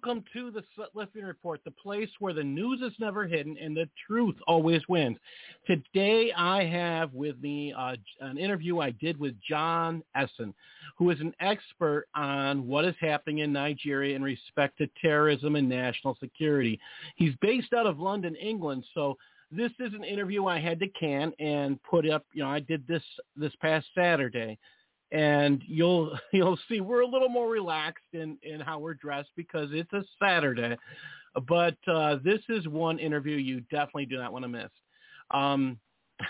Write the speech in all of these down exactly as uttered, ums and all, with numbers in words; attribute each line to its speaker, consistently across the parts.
Speaker 1: welcome to the Lifting Report, the place where the news is never hidden and the truth always wins. Today I have with me uh, an interview I did with John Essen, who is an expert on what is happening in Nigeria in respect to terrorism and national security. He's based out of London, England, so this is an interview I had to can and put up. You know, I did this this past Saturday. And you'll you'll see we're a little more relaxed in, in how we're dressed because it's a Saturday. But uh, this is one interview you definitely do not want to miss. Um,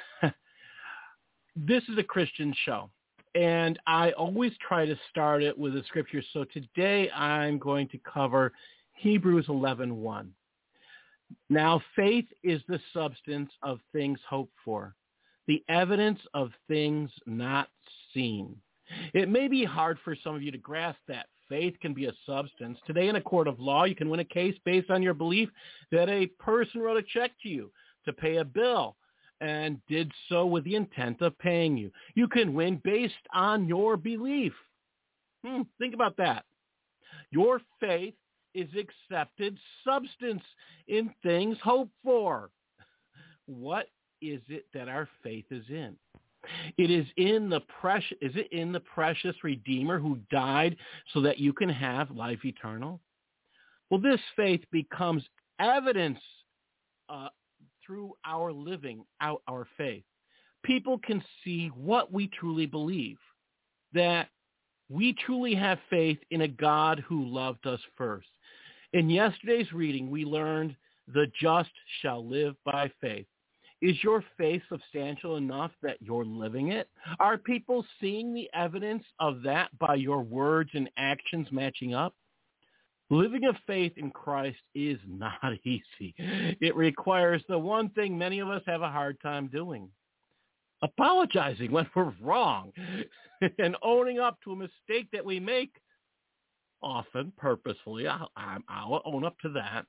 Speaker 1: this is a Christian show, and I always try to start it with the scripture. So today I'm going to cover Hebrews eleven one. Now, faith is the substance of things hoped for, the evidence of things not seen. It may be hard for some of you to grasp that faith can be a substance. Today in a court of law, you can win a case based on your belief that a person wrote a check to you to pay a bill and did so with the intent of paying you. You can win based on your belief. Hmm, think about that. Your faith is accepted substance in things hoped for. What is it that our faith is in? It is in the precious, is it in the precious Redeemer who died so that you can have life eternal? Well, this faith becomes evidence uh, through our living out our faith. People can see what we truly believe, that we truly have faith in a God who loved us first. In yesterday's reading, we learned the just shall live by faith. Is your faith substantial enough that you're living it? Are people seeing the evidence of that by your words and actions matching up? Living a faith in Christ is not easy. It requires the one thing many of us have a hard time doing: apologizing when we're wrong and owning up to a mistake that we make, often purposefully. I'll, I'll own up to that.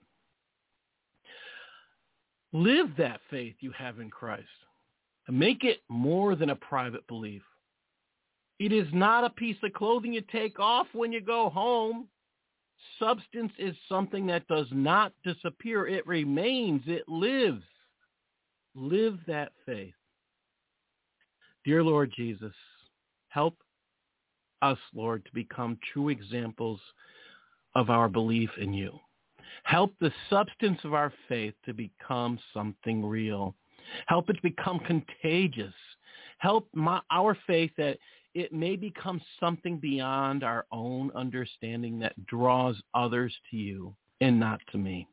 Speaker 1: Live that faith you have in Christ. Make it more than a private belief. It is not a piece of clothing you take off when you go home. Substance is something that does not disappear. It remains. It lives. Live that faith. Dear Lord Jesus, help us, Lord, to become true examples of our belief in you. Help the substance of our faith to become something real. Help it to become contagious. Help my, our faith that it may become something beyond our own understanding that draws others to you and not to me.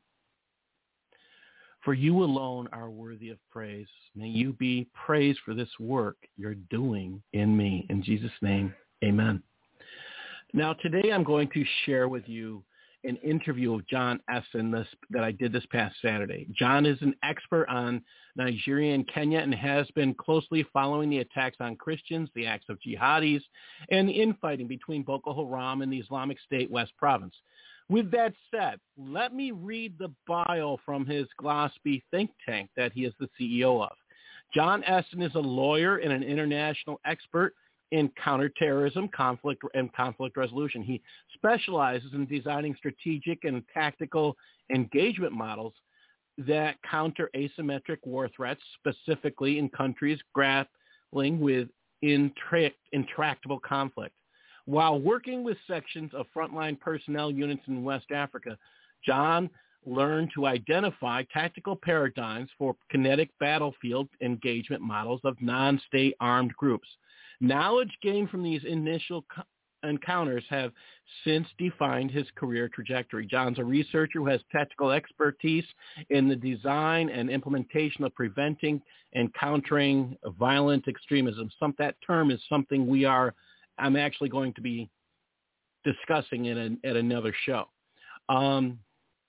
Speaker 1: For you alone are worthy of praise. May you be praised for this work you're doing in me. In Jesus' name, amen. Now, today I'm going to share with you an interview of John Essen this, that I did this past Saturday. John is an expert on Nigeria and Kenya and has been closely following the attacks on Christians, the acts of jihadis, and the infighting between Boko Haram and the Islamic State West Province. With that said, let me read the bio from his Gillespie think tank that he is the C E O of. John Essen is a lawyer and an international expert in counterterrorism, conflict, and conflict resolution. He specializes in designing strategic and tactical engagement models that counter asymmetric war threats, specifically in countries grappling with intra- intractable conflict. While working with sections of frontline personnel units in West Africa, John learned to identify tactical paradigms for kinetic battlefield engagement models of non-state armed groups. Knowledge gained from these initial co- encounters have since defined his career trajectory. John's a researcher who has technical expertise in the design and implementation of preventing and countering violent extremism. Some, that term is something we are, I'm actually going to be discussing in a, at another show. Um,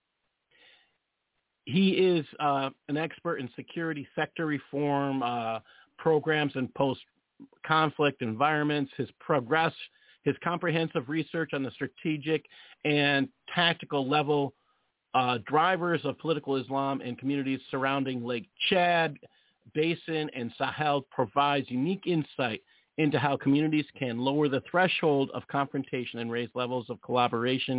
Speaker 1: he is uh, an expert in security sector reform uh, programs and post conflict environments. His progress, his comprehensive research on the strategic and tactical level uh, drivers of political Islam and communities surrounding Lake Chad Basin and Sahel provides unique insight into how communities can lower the threshold of confrontation and raise levels of collaboration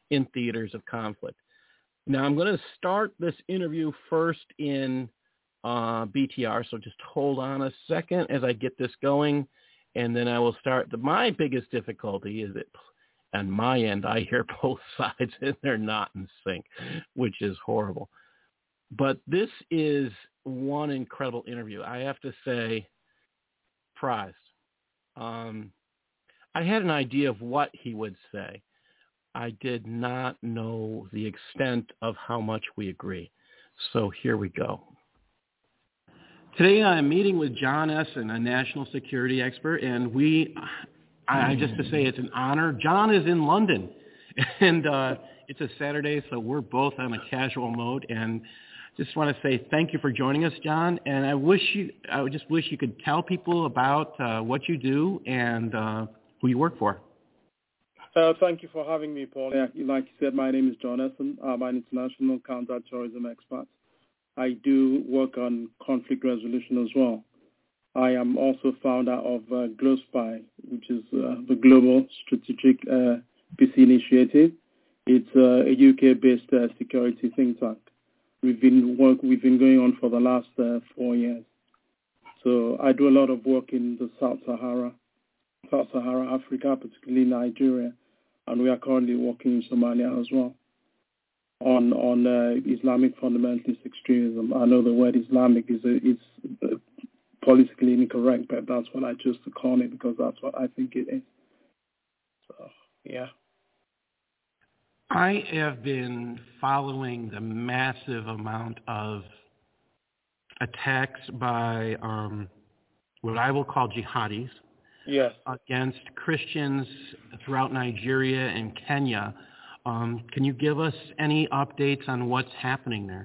Speaker 1: in theaters of conflict. Now, I'm going to start this interview first in uh, B T R, so just hold on a second as I get this going, and then I will start. The, my biggest difficulty is that on my end, I hear both sides, and they're not in sync, which is horrible. But this is one incredible interview. I have to say, prized. Um, I had an idea of what he would say. I did not know the extent of how much we agree. So here we go. Today I'm meeting with John Essen, a national security expert, and we, I just to say it's an honor. John is in London, and uh, it's a Saturday, so we're both on a casual mode, and just want to say thank you for joining us, John, and I wish you, I would just wish you could tell people about uh, what you do and uh, who you work for.
Speaker 2: Uh, thank you for having me, Paul. Yeah, like you said, my name is John Essen. I'm an international counterterrorism expert. I do work on conflict resolution as well. I am also founder of uh, GloSpy, which is uh, the Global Strategic uh, Peace Initiative. It's uh, a U K-based uh, security think tank. We've been work. We've been going on for the last uh, four years. So I do a lot of work in the South Sahara, South Sahara, Africa, particularly Nigeria, and we are currently working in Somalia as well on on uh, Islamic fundamentalist extremism. I know the word Islamic is a, is uh, politically incorrect, but that's what I choose to call it because that's what I think it is. So yeah.
Speaker 1: I have been following the massive amount of attacks by um, what I will call jihadis
Speaker 2: yes.
Speaker 1: against Christians throughout Nigeria and Kenya. Um, can you give us any updates on what's happening there?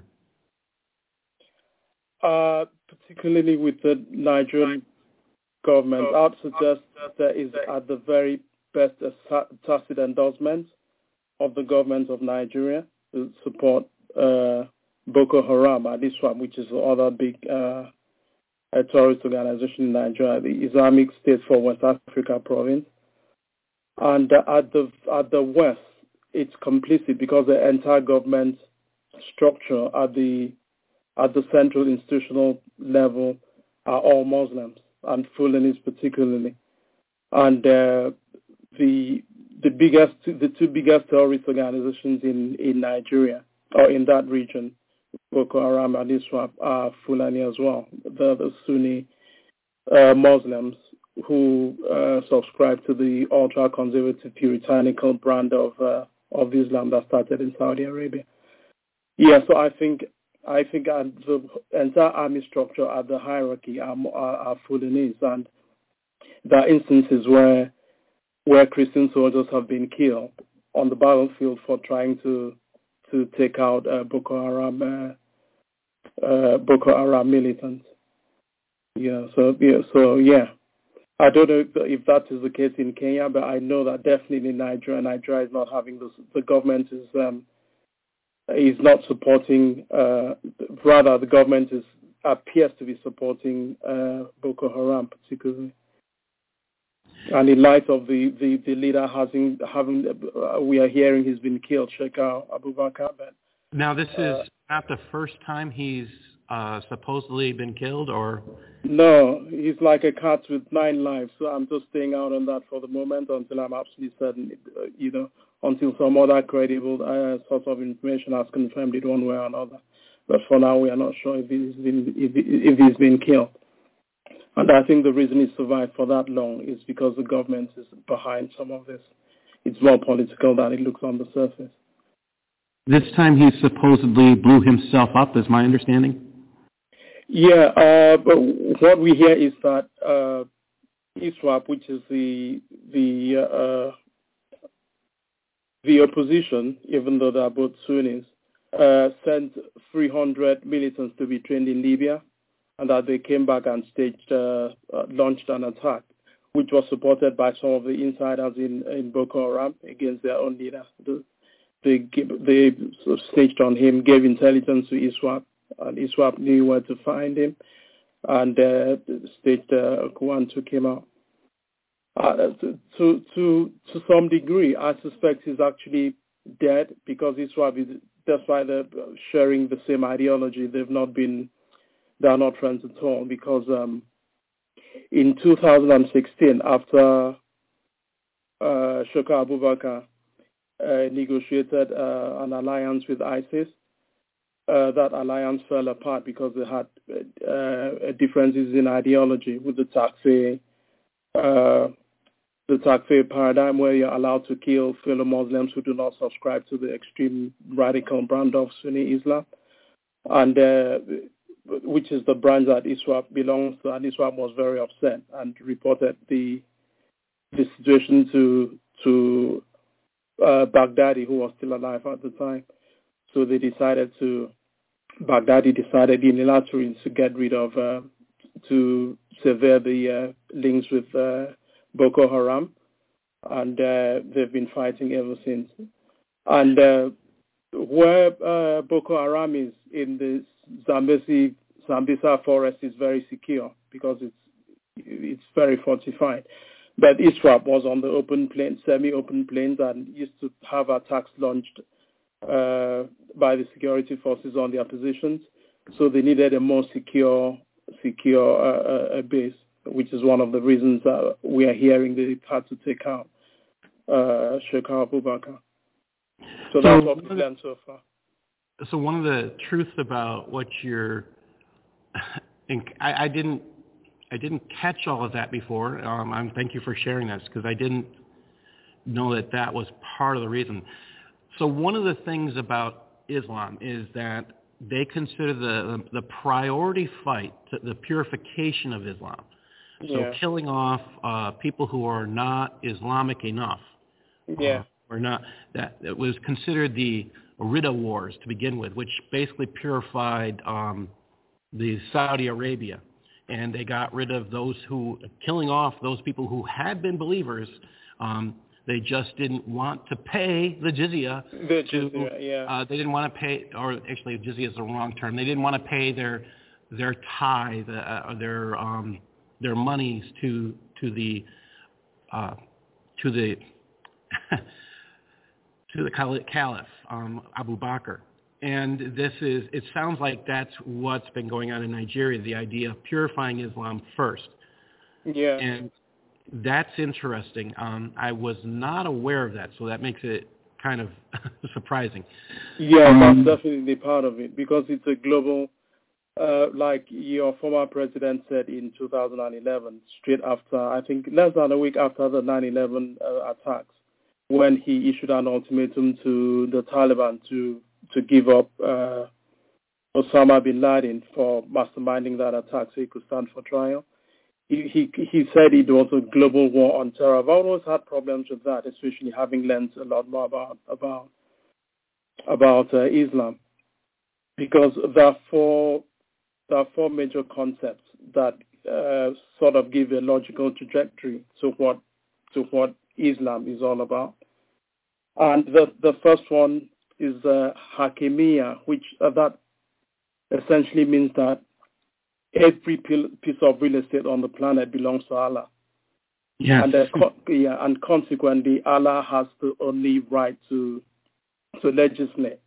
Speaker 2: Uh, particularly with the Nigerian government, I would suggest there is at the very best a tacit endorsement of the government of Nigeria to support uh, Boko Haram at ISWAP, which is the other big uh, a terrorist organization in Nigeria, the Islamic State for West Africa province. And uh, at the at the west, it's complicit because the entire government structure at the at the central institutional level are all Muslims, and Fulanis particularly. And uh, the the biggest, the two biggest terrorist organizations in, in Nigeria or in that region, Boko Haram and ISWAP, are Fulani as well. They're the Sunni uh, Muslims who uh, subscribe to the ultra-conservative puritanical brand of uh, of Islam that started in Saudi Arabia. Yeah, so I think I think uh, the entire army structure at the hierarchy are, are, are Fulanese, and there are instances where where Christian soldiers have been killed on the battlefield for trying to to take out uh, Boko Haram uh, uh, Boko Haram militants. Yeah, so yeah, so yeah. I don't know if that is the case in Kenya, but I know that definitely in Nigeria, Nigeria is not having this. The government is um, is not supporting. Uh, rather, the government is appears to be supporting uh, Boko Haram particularly. And in light of the, the, the leader having having, uh, we are hearing he's been killed, Sheikh Abubakar.
Speaker 1: Now, this is uh, not the first time he's uh, supposedly been killed, or?
Speaker 2: No, he's like a cat with nine lives. So I'm just staying out on that for the moment until I'm absolutely certain, uh, you know, until some other credible uh, source of information has confirmed it one way or another. But for now, we are not sure if he's been if, if he's been killed. And I think the reason he survived for that long is because the government is behind some of this. It's more political than it looks on the surface.
Speaker 1: This time he supposedly blew himself up, is my understanding?
Speaker 2: Yeah, uh, but what we hear is that uh, ISWAP, which is the the uh, the opposition, even though they are both Sunnis, uh, sent three hundred militants to be trained in Libya, and that they came back and staged, uh, uh, launched an attack, which was supported by some of the insiders in, in Boko Haram against their own leader. The, they they sort of staged on him, gave intelligence to ISWAP, and ISWAP knew where to find him, and uh, staged a coup and took him out. Uh, to, to to to some degree, I suspect he's actually dead because ISWAP is, despite they're sharing the same ideology, they've not been, they are not friends at all because um, in two thousand sixteen, after uh, Shoka Abubakar uh, negotiated uh, an alliance with ISIS, uh, that alliance fell apart because they had uh, differences in ideology with the Takfir, uh, the Takfir paradigm, where you're allowed to kill fellow Muslims who do not subscribe to the extreme radical brand of Sunni Islam, and uh, which is the branch that ISWAP belongs to. And ISWAP was very upset and reported the the situation to to uh, Baghdadi, who was still alive at the time. So they decided to, Baghdadi decided unilaterally to get rid of, uh, to sever the uh, links with uh, Boko Haram, and uh, they've been fighting ever since. And uh, where uh, Boko Haram is in the Zambezi, Zambeza forest is very secure because it's it's very fortified. But ISWAP was on the open plains, semi-open plains, and used to have attacks launched uh, by the security forces on their positions. So they needed a more secure, secure uh, uh, base, which is one of the reasons uh, we are hearing they had to take out uh, Sheikh Abubakar. So, so that's what we've learned so far.
Speaker 1: So one of the truths about what you're, I, I didn't, I didn't catch all of that before. Um, I'm, thank you for sharing this because I didn't know that that was part of the reason. So one of the things about Islam is that they consider the the priority fight, the purification of Islam. So yeah. killing off uh, people who are not Islamic enough.
Speaker 2: Yeah.
Speaker 1: Uh, or not, that it was considered the Ridda Wars to begin with, which basically purified um, the Saudi Arabia. And they got rid of those who, killing off those people who had been believers. Um, they just didn't want to pay the jizya.
Speaker 2: The
Speaker 1: to,
Speaker 2: jizya, yeah.
Speaker 1: Uh, they didn't want to pay, or actually jizya is the wrong term. They didn't want to pay their their tithe, uh, their um, their monies to to the uh, to the to the Caliph, um, Abu Bakr. And this is, it sounds like that's what's been going on in Nigeria, the idea of purifying Islam first.
Speaker 2: Yeah.
Speaker 1: And that's interesting. Um, I was not aware of that, so that makes it kind of surprising.
Speaker 2: Yeah, um, that's definitely part of it, because it's a global, uh, like your former president said in two thousand eleven, straight after, I think less than a week after the nine eleven uh, attacks, when he issued an ultimatum to the Taliban to to give up uh, Osama bin Laden for masterminding that attack so he could stand for trial. He, he he said it was a global war on terror. I've always had problems with that, especially having learned a lot more about about about uh, Islam, because there are four there are four major concepts that uh, sort of give a logical trajectory to what to what Islam is all about. And the the first one is uh, Hakimiyya, which uh, that essentially means that every piece of real estate on the planet belongs to Allah.
Speaker 1: Yes.
Speaker 2: And uh, co- yeah, and consequently, Allah has the only right to to legislate.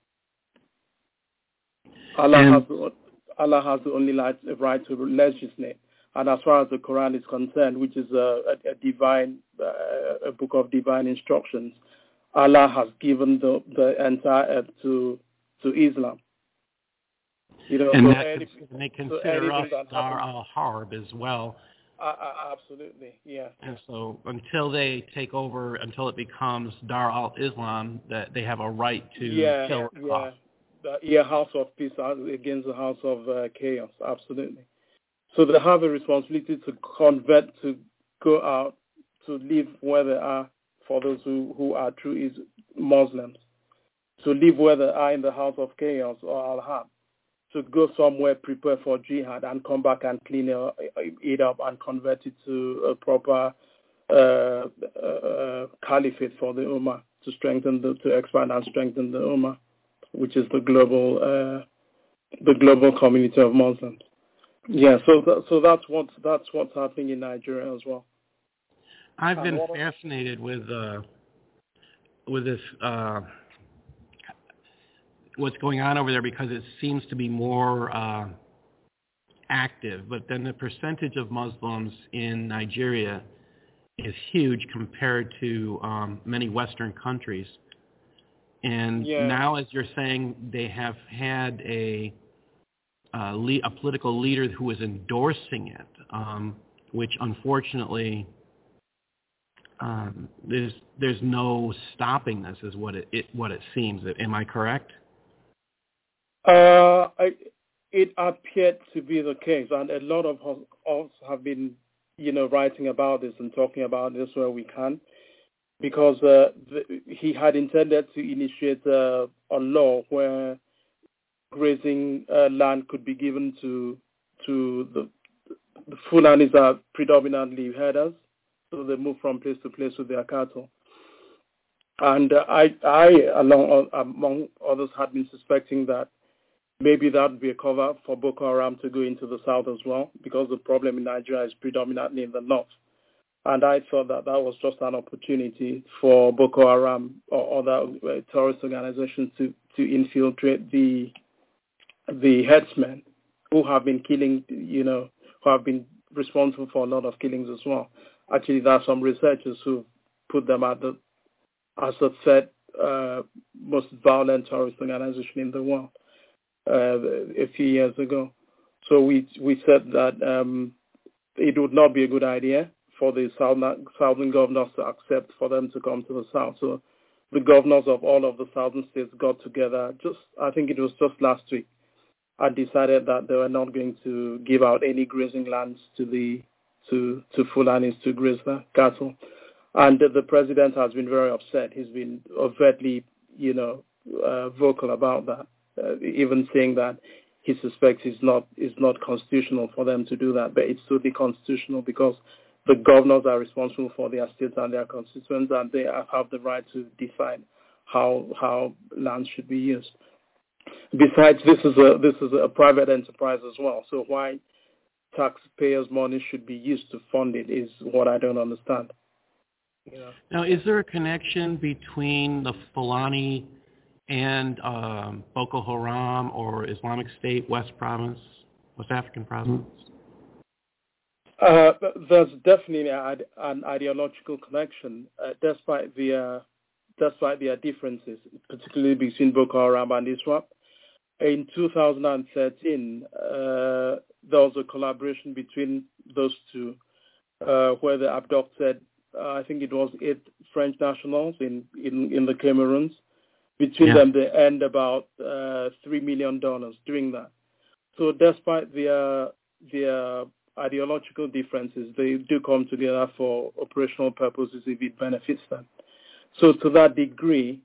Speaker 2: Allah
Speaker 1: and,
Speaker 2: has the, Allah has the only right, right to legislate. And as far as the Quran is concerned, which is a, a, a divine uh, a book of divine instructions, Allah has given the the entire earth to to Islam. You know,
Speaker 1: and,
Speaker 2: so
Speaker 1: that,
Speaker 2: any,
Speaker 1: and they consider
Speaker 2: so
Speaker 1: us Dar al-Harb as well.
Speaker 2: Uh, uh, absolutely, yeah.
Speaker 1: And so until they take over, until it becomes Dar al-Islam, that they have a right to
Speaker 2: yeah,
Speaker 1: kill
Speaker 2: yeah,
Speaker 1: off.
Speaker 2: the, yeah. House of peace against the house of uh, chaos. Absolutely. So they have a responsibility to convert, to go out, to live where they are. For those who, who are true Muslims, to live where they are in the house of chaos or al-Harb, to go somewhere prepared for jihad and come back and clean it up and convert it to a proper uh, uh, caliphate for the Ummah, to strengthen the, to expand and strengthen the Ummah, which is the global uh, the global community of Muslims. Yeah, so th- so that's what that's what's happening in Nigeria as well.
Speaker 1: I've been fascinated with uh, with this uh, what's going on over there because it seems to be more uh, active. But then the percentage of Muslims in Nigeria is huge compared to um, many Western countries. And
Speaker 2: yeah.
Speaker 1: now, as you're saying, they have had a uh, le- a political leader who is endorsing it, um, which unfortunately um, there's there's no stopping this, is what it, it what it seems. Am I correct?
Speaker 2: Uh, I, it appeared to be the case, and a lot of us have been, you know, writing about this and talking about this where we can. Because uh, the, he had intended to initiate uh, a law where grazing uh, land could be given to to the, the Fulanis are predominantly herders, so they move from place to place with their cattle. And uh, I, I, along among others, had been suspecting that maybe that would be a cover for Boko Haram to go into the south as well, because the problem in Nigeria is predominantly in the north. And I thought that that was just an opportunity for Boko Haram or other uh, terrorist organizations to, to infiltrate the the headsmen who have been killing, you know, who have been responsible for a lot of killings as well. Actually, there are some researchers who put them at the as the third uh, most violent terrorist organization in the world uh, a few years ago. So we we said that um, it would not be a good idea for the southern, southern governors to accept for them to come to the south. So the governors of all of the southern states got together, just I think it was just last week, and decided that they were not going to give out any grazing lands to the to to Fulanis to graze their cattle. And the president has been very upset. He's been overtly, you know, uh, vocal about that, uh, even saying that he suspects it's not it's not constitutional for them to do that, but it's totally constitutional because the governors are responsible for their states and their constituents, and they have the right to decide how how land should be used. Besides, this is a this is a private enterprise as well. So why taxpayers' money should be used to fund it is what I don't understand. You know?
Speaker 1: Now, is there a connection between the Fulani and um, Boko Haram or Islamic State West Province, West African Province?
Speaker 2: Uh, there's definitely a, an ideological connection, uh, despite the uh, despite their differences, particularly between Boko Haram and ISWAP. In two thousand thirteen, uh, there was a collaboration between those two, uh, where they abducted, uh, I think it was eight French nationals in, in, in the Cameroons. Between yeah. them, they earned about uh, three million dollars doing that. So despite their their ideological differences, they do come together for operational purposes if it benefits them. So to that degree,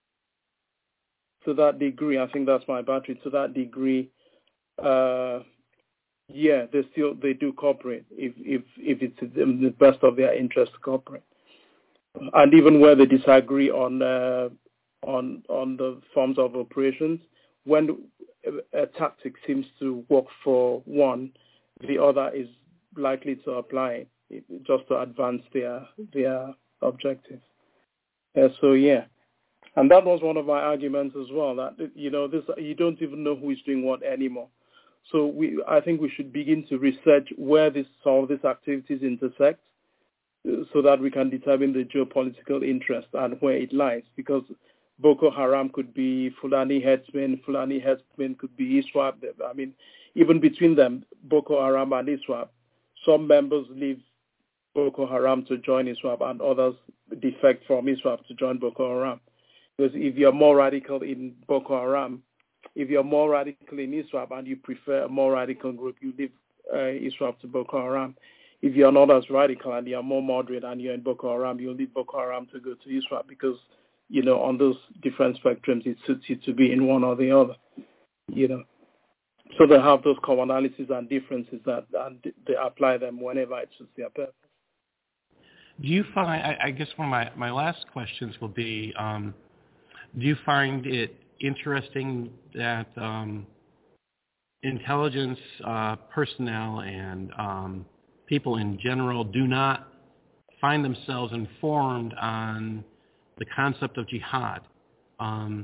Speaker 2: to that degree, I think that's my battery. To that degree, uh, yeah, they still they do cooperate if if if it's in the best of their interest to cooperate. And even where they disagree on uh, on on the forms of operations, when a, a tactic seems to work for one, the other is likely to apply it just to advance their their objectives. Uh, so yeah, and that was one of my arguments as well. That you know, this you don't even know who is doing what anymore. So we, I think we should begin to research where this some of these activities intersect, uh, so that we can determine the geopolitical interest and where it lies. Because Boko Haram could be Fulani headsmen, Fulani headsmen could be ISWAP. I mean, even between them, Boko Haram and ISWAP, some members leave Boko Haram to join ISWAP and others defect from ISWAP to join Boko Haram. Because if you're more radical in Boko Haram, if you're more radical in ISWAP and you prefer a more radical group, you leave uh, ISWAP to Boko Haram. If you're not as radical and you're more moderate and you're in Boko Haram, you leave Boko Haram to go to ISWAP because, you know, on those different spectrums, it suits you to be in one or the other, you know. So they have those commonalities and differences that and they apply them whenever it suits their purpose.
Speaker 1: Do you find, I, I guess one of my, my last questions will be, um, do you find it interesting that um, intelligence uh, personnel and um, people in general do not find themselves informed on
Speaker 3: the concept of jihad. Um,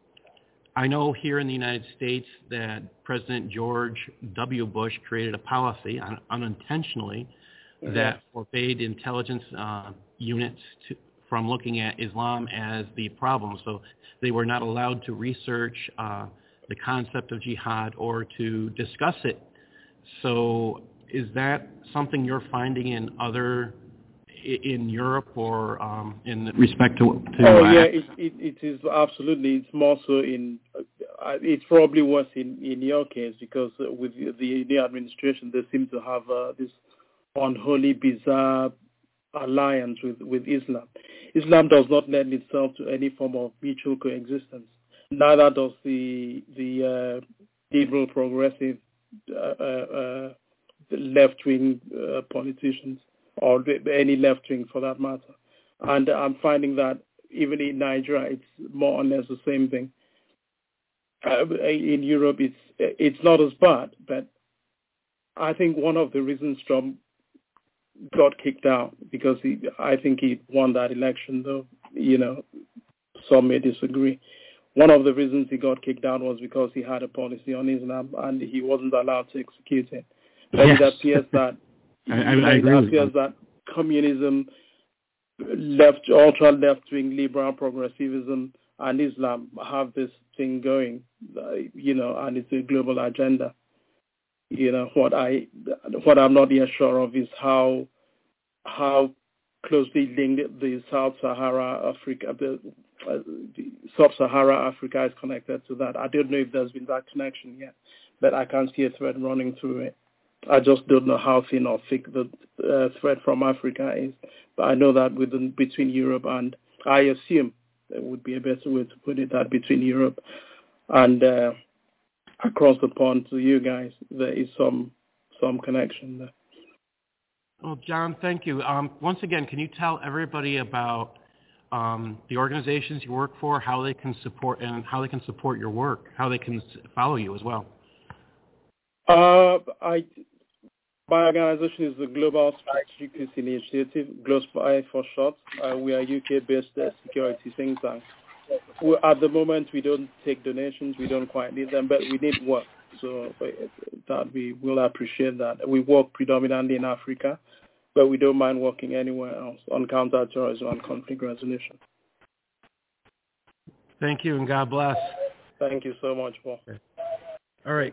Speaker 3: I know here in the United States that President George W. Bush created a policy un- unintentionally mm-hmm. that forbade intelligence uh, units to, from looking at Islam as the problem. So they were not allowed to research uh, the concept of jihad or to discuss it. So is that something you're finding in other in Europe or um, in respect to? to
Speaker 2: oh
Speaker 3: uh,
Speaker 2: yeah, it, it it is absolutely. It's more so in. Uh, it's probably worse in, in your case because uh, with the new administration, they seem to have uh, this unholy, bizarre alliance with, with Islam. Islam does not lend itself to any form of mutual coexistence. Neither does the the uh, liberal, progressive, uh, uh, left-wing uh, politicians, or any left-wing for that matter. And I'm finding that even in Nigeria, it's more or less the same thing. Uh, in Europe, it's it's not as bad, but I think one of the reasons Trump got kicked out, because he, I think he won that election, though, you know, some may disagree. One of the reasons he got kicked out was because he had a policy on Islam and he wasn't allowed to execute it. But yes. It appears that
Speaker 3: I, I, I agree
Speaker 2: it appears that communism, left, ultra left-wing liberal progressivism, and Islam have this thing going, uh, you know, and it's a global agenda. You know, what I what I'm not yet sure of is how how closely linked the South Sahara Africa, the, uh, the Sub-Sahara Africa is connected to that. I don't know if there's been that connection yet, but I can see a thread running through it. I just don't know how thin or thick the uh, thread from Africa is. But I know that within between Europe and, I assume there would be a better way to put it, that between Europe and uh, across the pond to you guys, there is some some connection there.
Speaker 3: Well, John, thank you. Um, once again, can you tell everybody about um, the organizations you work for, how they can support and how they can support your work, how they can follow you as well?
Speaker 2: Uh, I, my organization is the Global Strategic Peace Initiative, GLOSPI for short. Uh, we are a U K-based uh, security think tank. We, at the moment, we don't take donations. We don't quite need them, but we need work. So that we will appreciate that. We work predominantly in Africa, but we don't mind working anywhere else on counterterrorism and conflict resolution.
Speaker 3: Thank you, and God bless.
Speaker 2: Thank you so much, Paul.
Speaker 3: Okay. All right.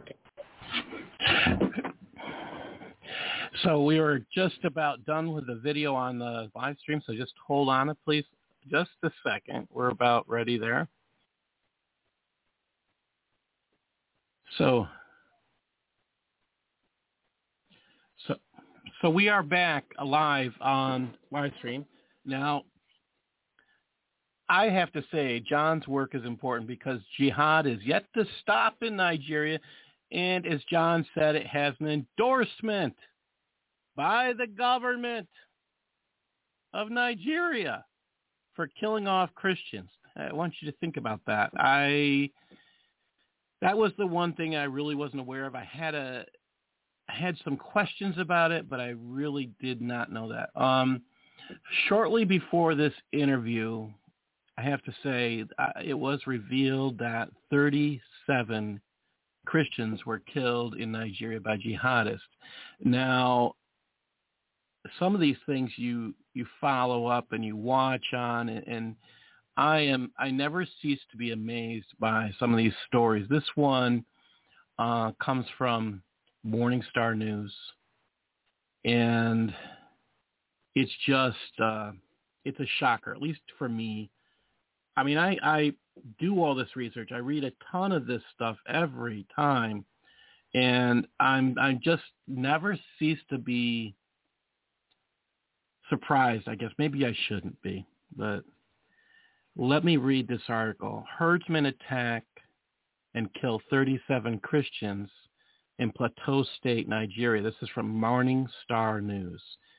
Speaker 1: So we were just about done with the video on the live stream, so just hold on it, please. Just a second. We're about ready there. So, so, so we are back live on live stream. Now, I have to say, John's work is important because jihad is yet to stop in Nigeria. And as John said, it has an endorsement by the government of Nigeria for killing off Christians. I want you to think about that. I that was the one thing I really wasn't aware of. I had a I had some questions about it, but I really did not know that. Um, shortly before this interview, I have to say uh, it was revealed that thirty-seven Christians were killed in Nigeria by jihadists. Now, some of these things you you follow up and you watch on, and, and I am I never cease to be amazed by some of these stories. This one uh, comes from Morning Star News, and it's just uh, it's a shocker, at least for me. I mean, I, I do all this research. I read a ton of this stuff every time, and I'm I just never cease to be surprised, I guess. Maybe I shouldn't be, but let me read this article. Herdsmen attack and kill thirty-seven Christians in Plateau State, Nigeria. This is from Morning Star News.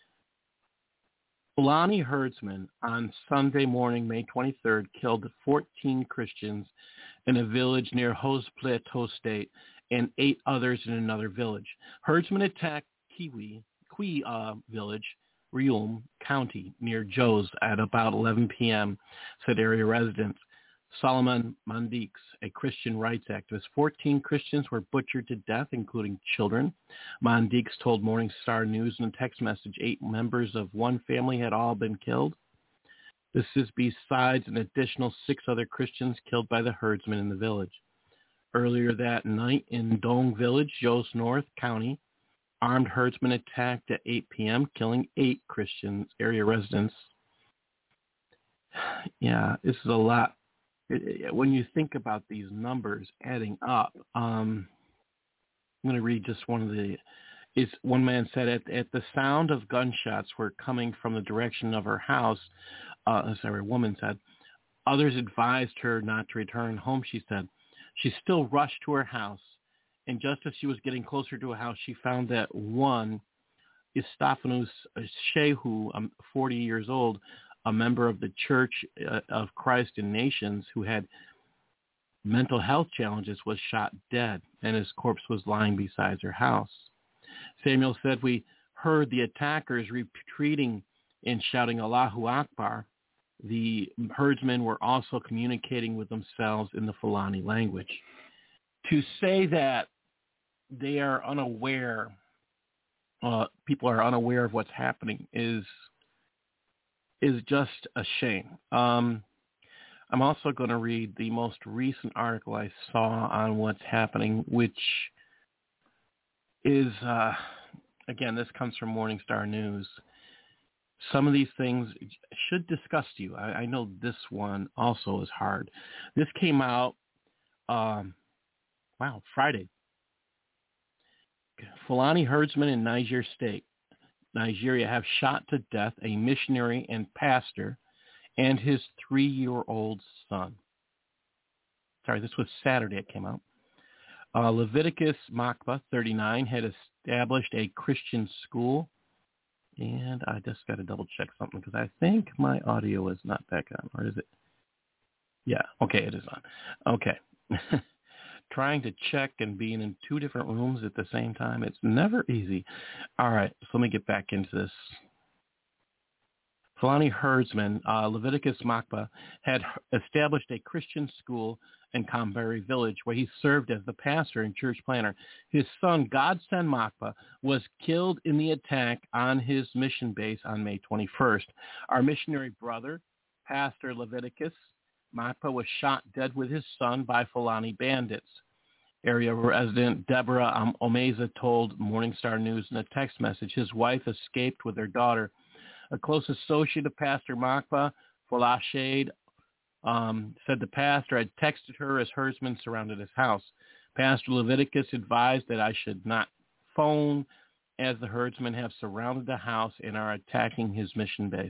Speaker 1: Fulani herdsmen on Sunday morning, May twenty-third, killed fourteen Christians in a village near Hose Plateau State and eight others in another village. Herdsmen attacked Kiwi, Kui uh, village Riom County near Jos at about eleven p.m., said area residents. Solomon Mandix, a Christian rights activist. fourteen Christians were butchered to death, including children. Mandix told Morning Star News in a text message eight members of one family had all been killed. This is besides an additional six other Christians killed by the herdsmen in the village. Earlier that night in Dong Village, Jos North County, armed herdsmen attacked at eight p.m., killing eight Christian area residents. Yeah, this is a lot. When you think about these numbers adding up, um, I'm going to read just one of the, is one man said, at, at the sound of gunshots were coming from the direction of her house, uh, sorry, a woman said, others advised her not to return home, she said. She still rushed to her house, and just as she was getting closer to a house, she found that one, Istephanus Shehu, um, forty years old, a member of the Church uh, of Christ in Nations who had mental health challenges, was shot dead, and his corpse was lying beside her house. Samuel said, we heard the attackers retreating and shouting Allahu Akbar. The herdsmen were also communicating with themselves in the Fulani language. To say that they are unaware, uh, people are unaware of what's happening is is just a shame. Um, I'm also going to read the most recent article I saw on what's happening, which is, uh, again, this comes from Morning Star News. Some of these things should disgust you. I, I know this one also is hard. This came out, um, wow, Friday. Fulani herdsmen in Niger State, Nigeria, have shot to death a missionary and pastor and his three-year-old son. Sorry, this was Saturday it came out. Uh, Leviticus Makba, thirty-nine, had established a Christian school. And I just got to double-check something because I think my audio is not back on. Or is it? Yeah, okay, it is on. Okay. Trying to check and being in two different rooms at the same time, it's never easy. All right, so let me get back into this. Fulani herdsman, uh, Leviticus Makba, had established a Christian school in Kamberi village where he served as the pastor and church planner. His son, Godson Makba, was killed in the attack on his mission base on May twenty-first. Our missionary brother, Pastor Leviticus Makba, was shot dead with his son by Fulani bandits. Area resident Deborah um, Omeza told Morning Star News in a text message his wife escaped with her daughter. A close associate of Pastor Makba, Folashade, um, said the pastor had texted her as herdsmen surrounded his house. Pastor Leviticus advised that I should not phone as the herdsmen have surrounded the house and are attacking his mission base.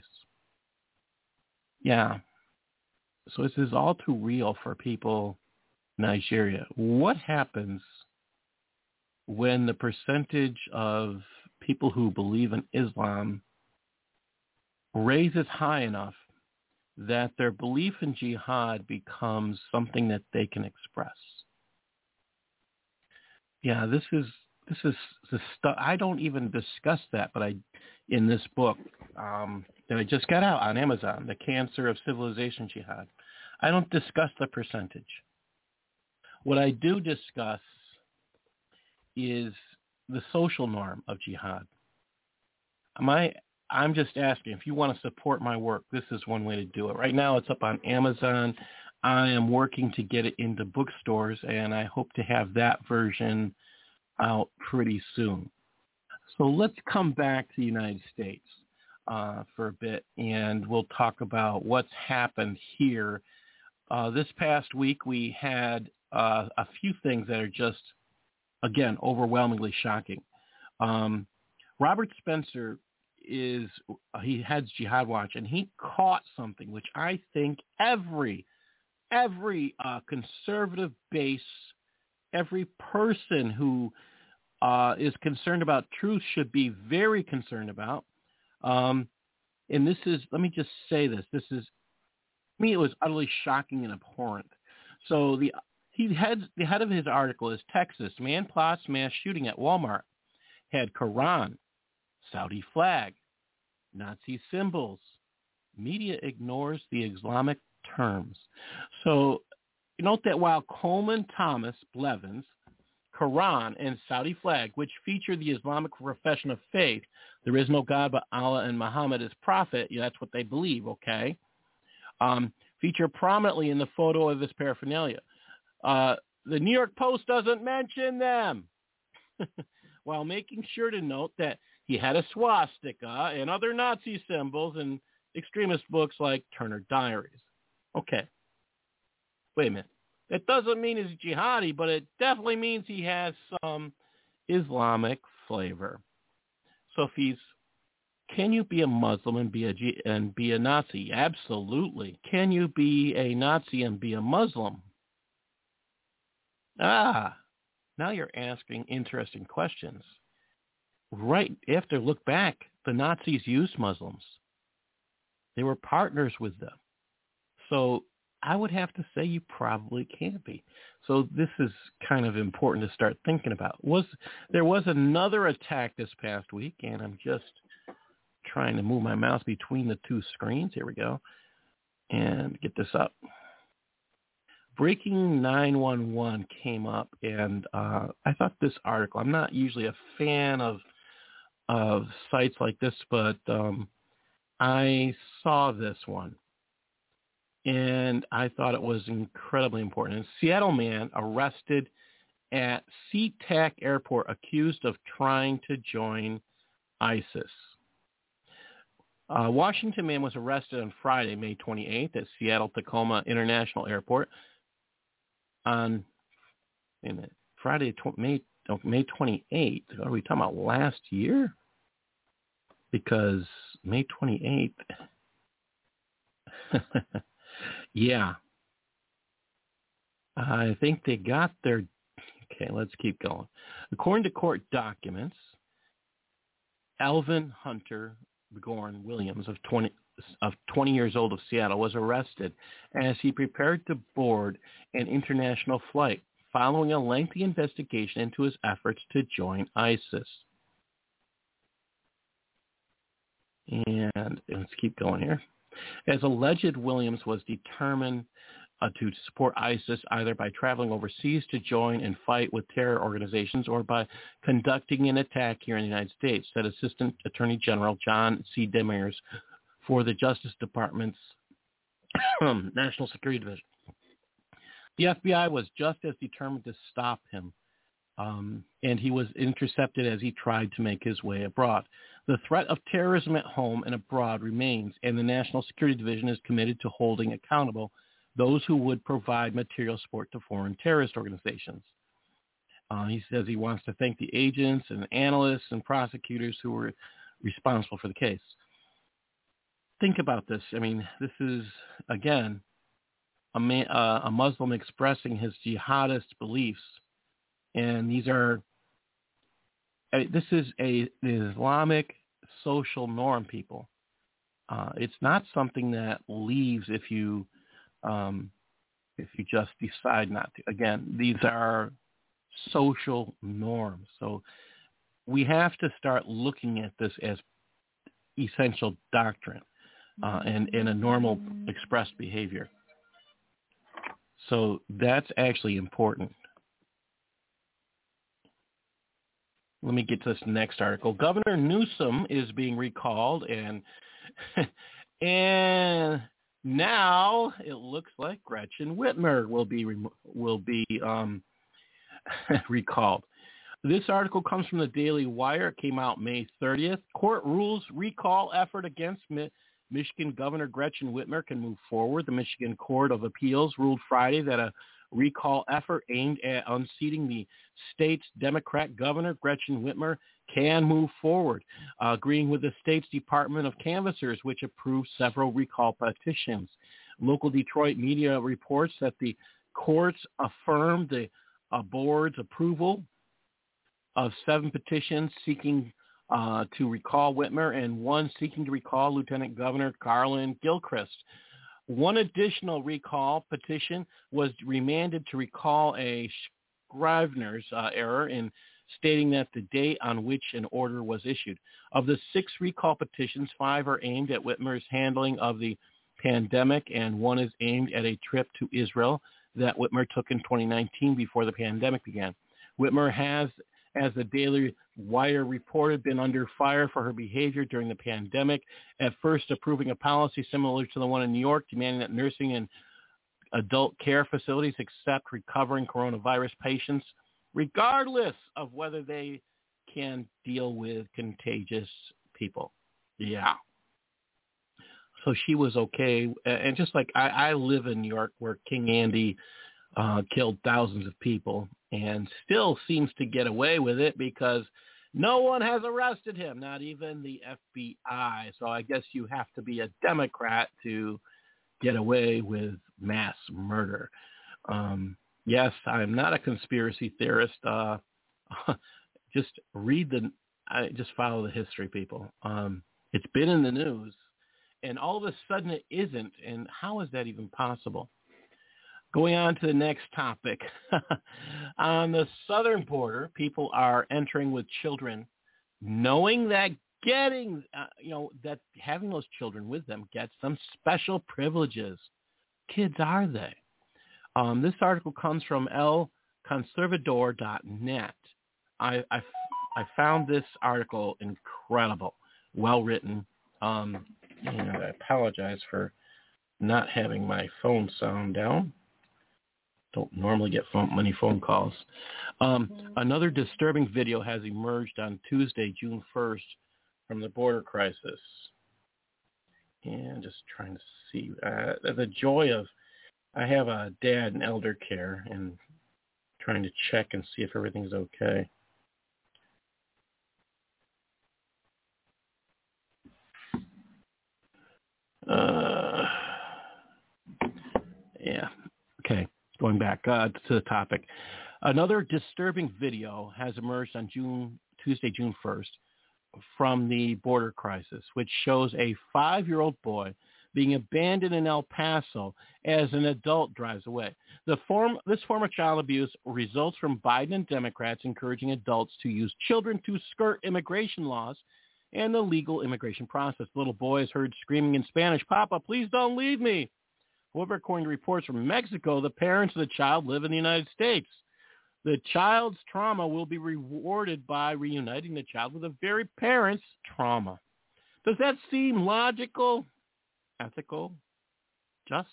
Speaker 1: Yeah. So this is all too real for people in Nigeria. What happens when the percentage of people who believe in Islam raises high enough that their belief in jihad becomes something that they can express? Yeah, this is this is the stuff. I don't even discuss that, but I, in this book um, that I just got out on Amazon, The Cancer of Civilization Jihad, I don't discuss the percentage. What I do discuss is the social norm of jihad. My I'm just asking, if you want to support my work, this is one way to do it. Right now it's up on Amazon. I am working to get it into bookstores, and I hope to have that version out pretty soon. So let's come back to the United States uh, for a bit, and we'll talk about what's happened here. Uh, this past week we had uh, a few things that are just, again, overwhelmingly shocking. Um, Robert Spencer is he heads Jihad Watch, and he caught something which I think every every uh, conservative base, every person who uh, is concerned about truth should be very concerned about. Um, and this is, let me just say this, this is, to me, it was utterly shocking and abhorrent. So the he heads the head of his article is Texas, man plots mass shooting at Walmart, had Quran, Saudi flag, Nazi symbols. Media ignores the Islamic terms. So note that while Coleman Thomas Blevins, Quran, and Saudi flag, which feature the Islamic profession of faith, there is no God but Allah and Muhammad is prophet, yeah, that's what they believe, okay, um, feature prominently in the photo of this paraphernalia. Uh, the New York Post doesn't mention them, while making sure to note that he had a swastika and other Nazi symbols in extremist books like Turner Diaries. Okay. Wait a minute. That doesn't mean he's jihadi, but it definitely means he has some Islamic flavor. So if he's, can you be a Muslim and be a, and be a Nazi? Absolutely. Can you be a Nazi and be a Muslim? Ah, now you're asking interesting questions. Right after look back, the Nazis used Muslims. They were partners with them. So I would have to say you probably can be. So this is kind of important to start thinking about. Was there was another attack this past week, and I'm just trying to move my mouse between the two screens. Here we go. And get this up. Breaking nine one one came up, and uh, I thought this article, I'm not usually a fan of of sites like this, but um, I saw this one, and I thought it was incredibly important. A Seattle man arrested at SeaTac Airport accused of trying to join ISIS. A Washington man was arrested on Friday, May twenty-eighth, at Seattle-Tacoma International Airport. On wait a minute, Friday, tw- May oh, May twenty-eighth. Are we talking about last year? Because May twenty-eighth. Yeah. I think they got their... Okay, let's keep going. According to court documents, Alvin Hunter Gorn Williams, of twenty, of twenty years old, of Seattle, was arrested as he prepared to board an international flight following a lengthy investigation into his efforts to join ISIS. And let's keep going here. As alleged, Williams was determined uh, to support ISIS either by traveling overseas to join and fight with terror organizations or by conducting an attack here in the United States, said Assistant Attorney General John C. Demers for the Justice Department's National Security Division. The F B I was just as determined to stop him, um, and he was intercepted as he tried to make his way abroad. The threat of terrorism at home and abroad remains, and the National Security Division is committed to holding accountable those who would provide material support to foreign terrorist organizations. Uh, he says he wants to thank the agents and analysts and prosecutors who were responsible for the case. Think about this. I mean, this is, again, a, man, uh, a Muslim expressing his jihadist beliefs, and these are, uh, this is a an Islamic social norm, people. Uh, it's not something that leaves if you um, if you just decide not to. Again, these are social norms. So we have to start looking at this as essential doctrine uh, and, and a normal expressed behavior. So that's actually important. Let me get to this next article. Governor Newsom is being recalled, and and now it looks like Gretchen Whitmer will be will be um, recalled. This article comes from the Daily Wire. It came out May thirtieth. Court rules recall effort against Mi- Michigan Governor Gretchen Whitmer can move forward. The Michigan Court of Appeals ruled Friday that a recall effort aimed at unseating the state's Democrat governor, Gretchen Whitmer, can move forward, uh, agreeing with the state's Department of Canvassers, which approved several recall petitions. Local Detroit media reports that the courts affirmed the uh, board's approval of seven petitions seeking uh, to recall Whitmer and one seeking to recall Lieutenant Governor Garland Gilchrist. One additional recall petition was remanded to recall a Scrivener's uh, error in stating that the date on which an order was issued. Of the six recall petitions, five are aimed at Whitmer's handling of the pandemic, and one is aimed at a trip to Israel that Whitmer took in twenty nineteen before the pandemic began. Whitmer has, as the Daily Wire reported, been under fire for her behavior during the pandemic, at first approving a policy similar to the one in New York, demanding that nursing and adult care facilities accept recovering coronavirus patients, regardless of whether they can deal with contagious people. Yeah. So she was okay. And just like I, I live in New York, where King Andy uh, killed thousands of people and still seems to get away with it because no one has arrested him, not even the F B I. So I guess you have to be a Democrat to get away with mass murder. Um, yes, I'm not a conspiracy theorist. Uh, just read the, I just follow the history, people. Um, it's been in the news, and all of a sudden it isn't. And how is that even possible? Going on to the next topic. On the southern border, people are entering with children, knowing that getting, uh, you know, that having those children with them gets them special privileges. Kids, are they? Um, this article comes from el conservador dot net. I, I, I found this article incredible, well written, um, and I apologize for not having my phone sound down. Don't normally get phone, many phone calls. Um, mm-hmm. Another disturbing video has emerged on Tuesday, June first, from the border crisis. And just trying to see uh, the joy of, I have a dad in elder care and trying to check and see if everything's okay. Uh, yeah. Okay. Going back uh, to the topic. Another disturbing video has emerged on June Tuesday, June first, from the border crisis, which shows a five-year-old boy being abandoned in El Paso as an adult drives away. The form, this form of child abuse results from Biden and Democrats encouraging adults to use children to skirt immigration laws and the legal immigration process. The little boy is heard screaming in Spanish, "Papa, please don't leave me." However, according to reports from Mexico, the parents of the child live in the United States. The child's trauma will be rewarded by reuniting the child with the very parent's trauma. Does that seem logical, ethical, just?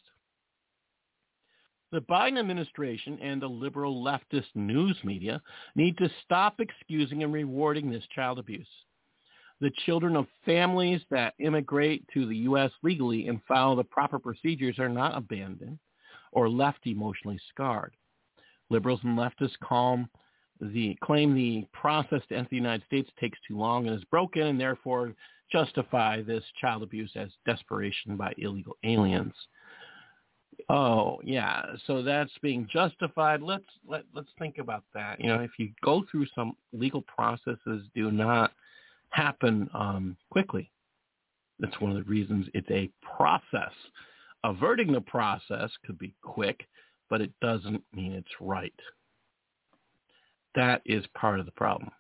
Speaker 1: The Biden administration and the liberal leftist news media need to stop excusing and rewarding this child abuse. The children of families that immigrate to the U S legally and follow the proper procedures are not abandoned or left emotionally scarred. Liberals and leftists calm the, claim the process to enter the United States takes too long and is broken, and therefore justify this child abuse as desperation by illegal aliens. Oh, yeah, so that's being justified. Let's let, let's think about that. You know, if you go through some legal processes, do not happen um, quickly. That's one of the reasons it's a process. Averting the process could be quick, but it doesn't mean it's right. That is part of the problem.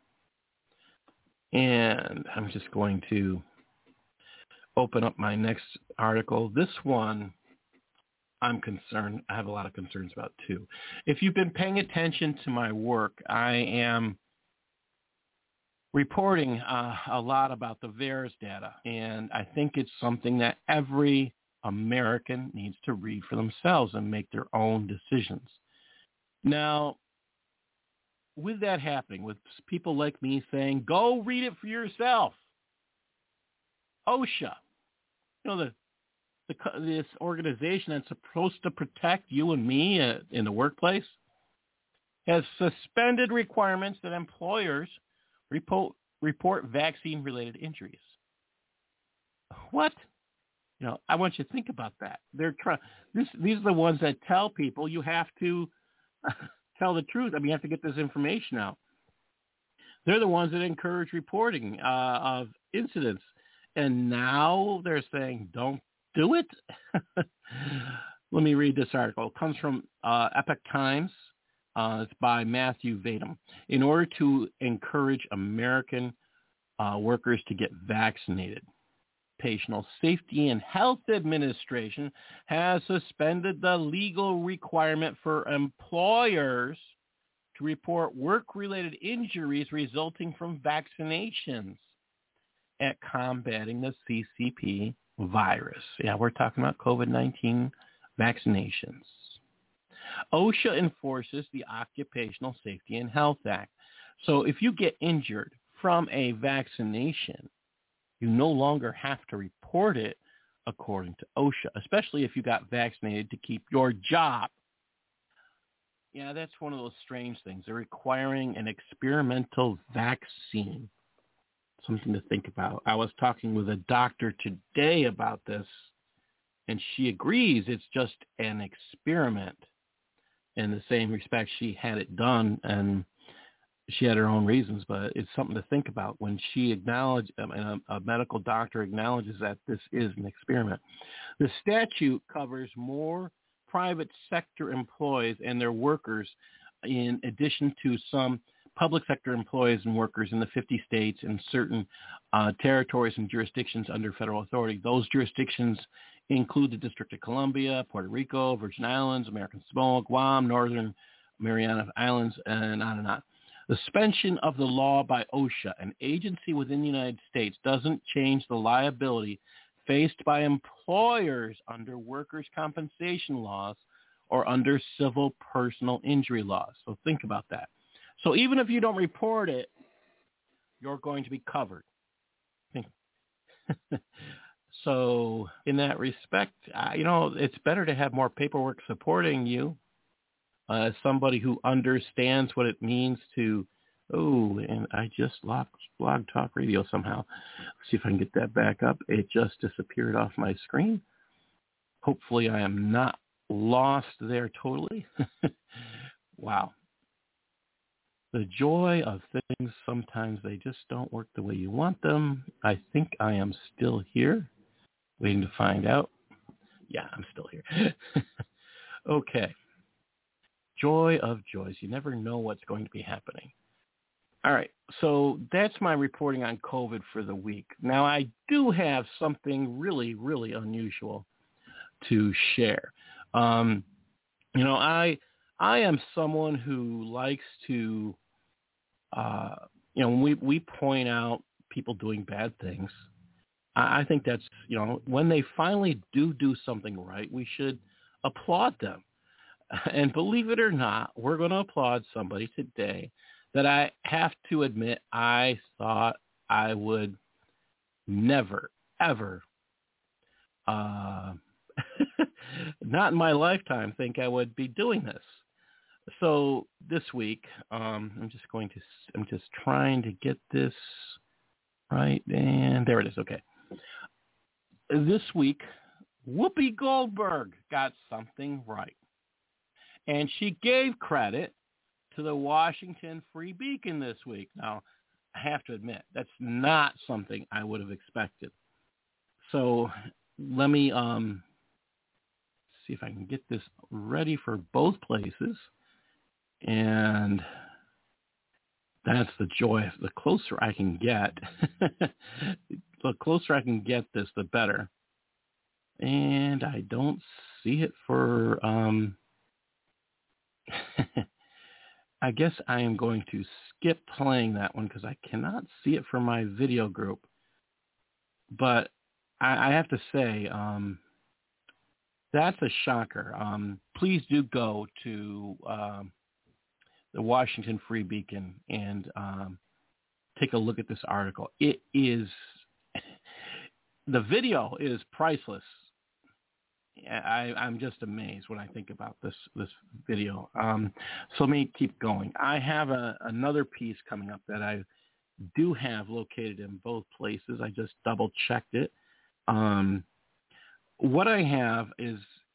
Speaker 1: And I'm just going to open up my next article. This one, I'm concerned. I have a lot of concerns about too. If you've been paying attention to my work, I am reporting uh, a lot about the VAERS data, and I think it's something that every American needs to read for themselves and make their own decisions. Now, with that happening, with people like me saying, go read it for yourself, OSHA, you know, the, the this organization that's supposed to protect you and me uh, in the workplace, has suspended requirements that employers report, report vaccine-related injuries. What? You know, I want you to think about that. They're trying. This, these are the ones that tell people you have to tell the truth. I mean, you have to get this information out. They're the ones that encourage reporting uh, of incidents, and now they're saying, "Don't do it." Let me read this article. It comes from uh, Epoch Times. Uh, it's by Matthew Vadum. In order to encourage American uh, workers to get vaccinated, Occupational Safety and Health Administration has suspended the legal requirement for employers to report work-related injuries resulting from vaccinations at combating the C C P virus. Yeah, we're talking about COVID nineteen vaccinations. OSHA enforces the Occupational Safety and Health Act. So if you get injured from a vaccination, you no longer have to report it according to OSHA, especially if you got vaccinated to keep your job. Yeah, that's one of those strange things. They're requiring an experimental vaccine. Something to think about. I was talking with a doctor today about this, and she agrees it's just an experiment. In the same respect, she had it done, and she had her own reasons, but it's something to think about when she acknowledges, I mean, a, a medical doctor acknowledges that this is an experiment. The statute covers more private sector employees and their workers in addition to some public sector employees and workers in the fifty states and certain uh, territories and jurisdictions under federal authority. Those jurisdictions include the District of Columbia, Puerto Rico, Virgin Islands, American Samoa, Guam, Northern Mariana Islands, and on and on. The suspension of the law by OSHA, an agency within the United States, doesn't change the liability faced by employers under workers' compensation laws or under civil personal injury laws. So think about that. So even if you don't report it, you're going to be covered. So in that respect, uh, you know, it's better to have more paperwork supporting you uh, as somebody who understands what it means to, oh, and I just lost Blog Talk Radio somehow. Let's see if I can get that back up. It just disappeared off my screen. Hopefully I am not lost there totally. Wow. The joy of things, sometimes they just don't work the way you want them. I think I am still here, waiting to find out. Yeah, I'm still here. Okay. Joy of joys. You never know what's going to be happening. All right, so that's my reporting on COVID for the week. Now, I do have something really, really unusual to share. Um, you know, I I am someone who likes to, uh, you know, when we, we point out people doing bad things, I, I think that's, you know, when they finally do do something right, we should applaud them. And believe it or not, we're going to applaud somebody today that I have to admit I thought I would never, ever, uh, not in my lifetime, think I would be doing this. So this week, um, I'm just going to, I'm just trying to get this right, and there it is, okay. This week, Whoopi Goldberg got something right. And she gave credit to the Washington Free Beacon this week. Now, I have to admit, that's not something I would have expected. So let me um, see if I can get this ready for both places. And that's the joy. The closer I can get, the closer I can get this, the better. And I don't see it for... Um, I guess I am going to skip playing that one because I cannot see it from my video group. But I, I have to say, um, that's a shocker. Um, please do go to um, the Washington Free Beacon and um, take a look at this article. It is, the video is priceless. I, I'm just amazed when I think about this this video. Um, so let me keep going. I have a, another piece coming up that I do have located in both places. I just double checked it. Um, what I have is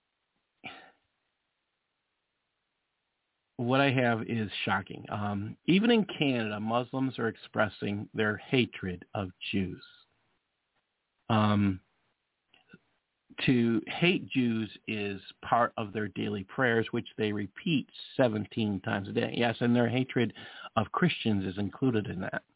Speaker 1: what I have is shocking. Um, even in Canada, Muslims are expressing their hatred of Jews. Um,
Speaker 3: to hate Jews is part of their daily prayers, which they repeat seventeen times a day. Yes, and their hatred of Christians is included in that.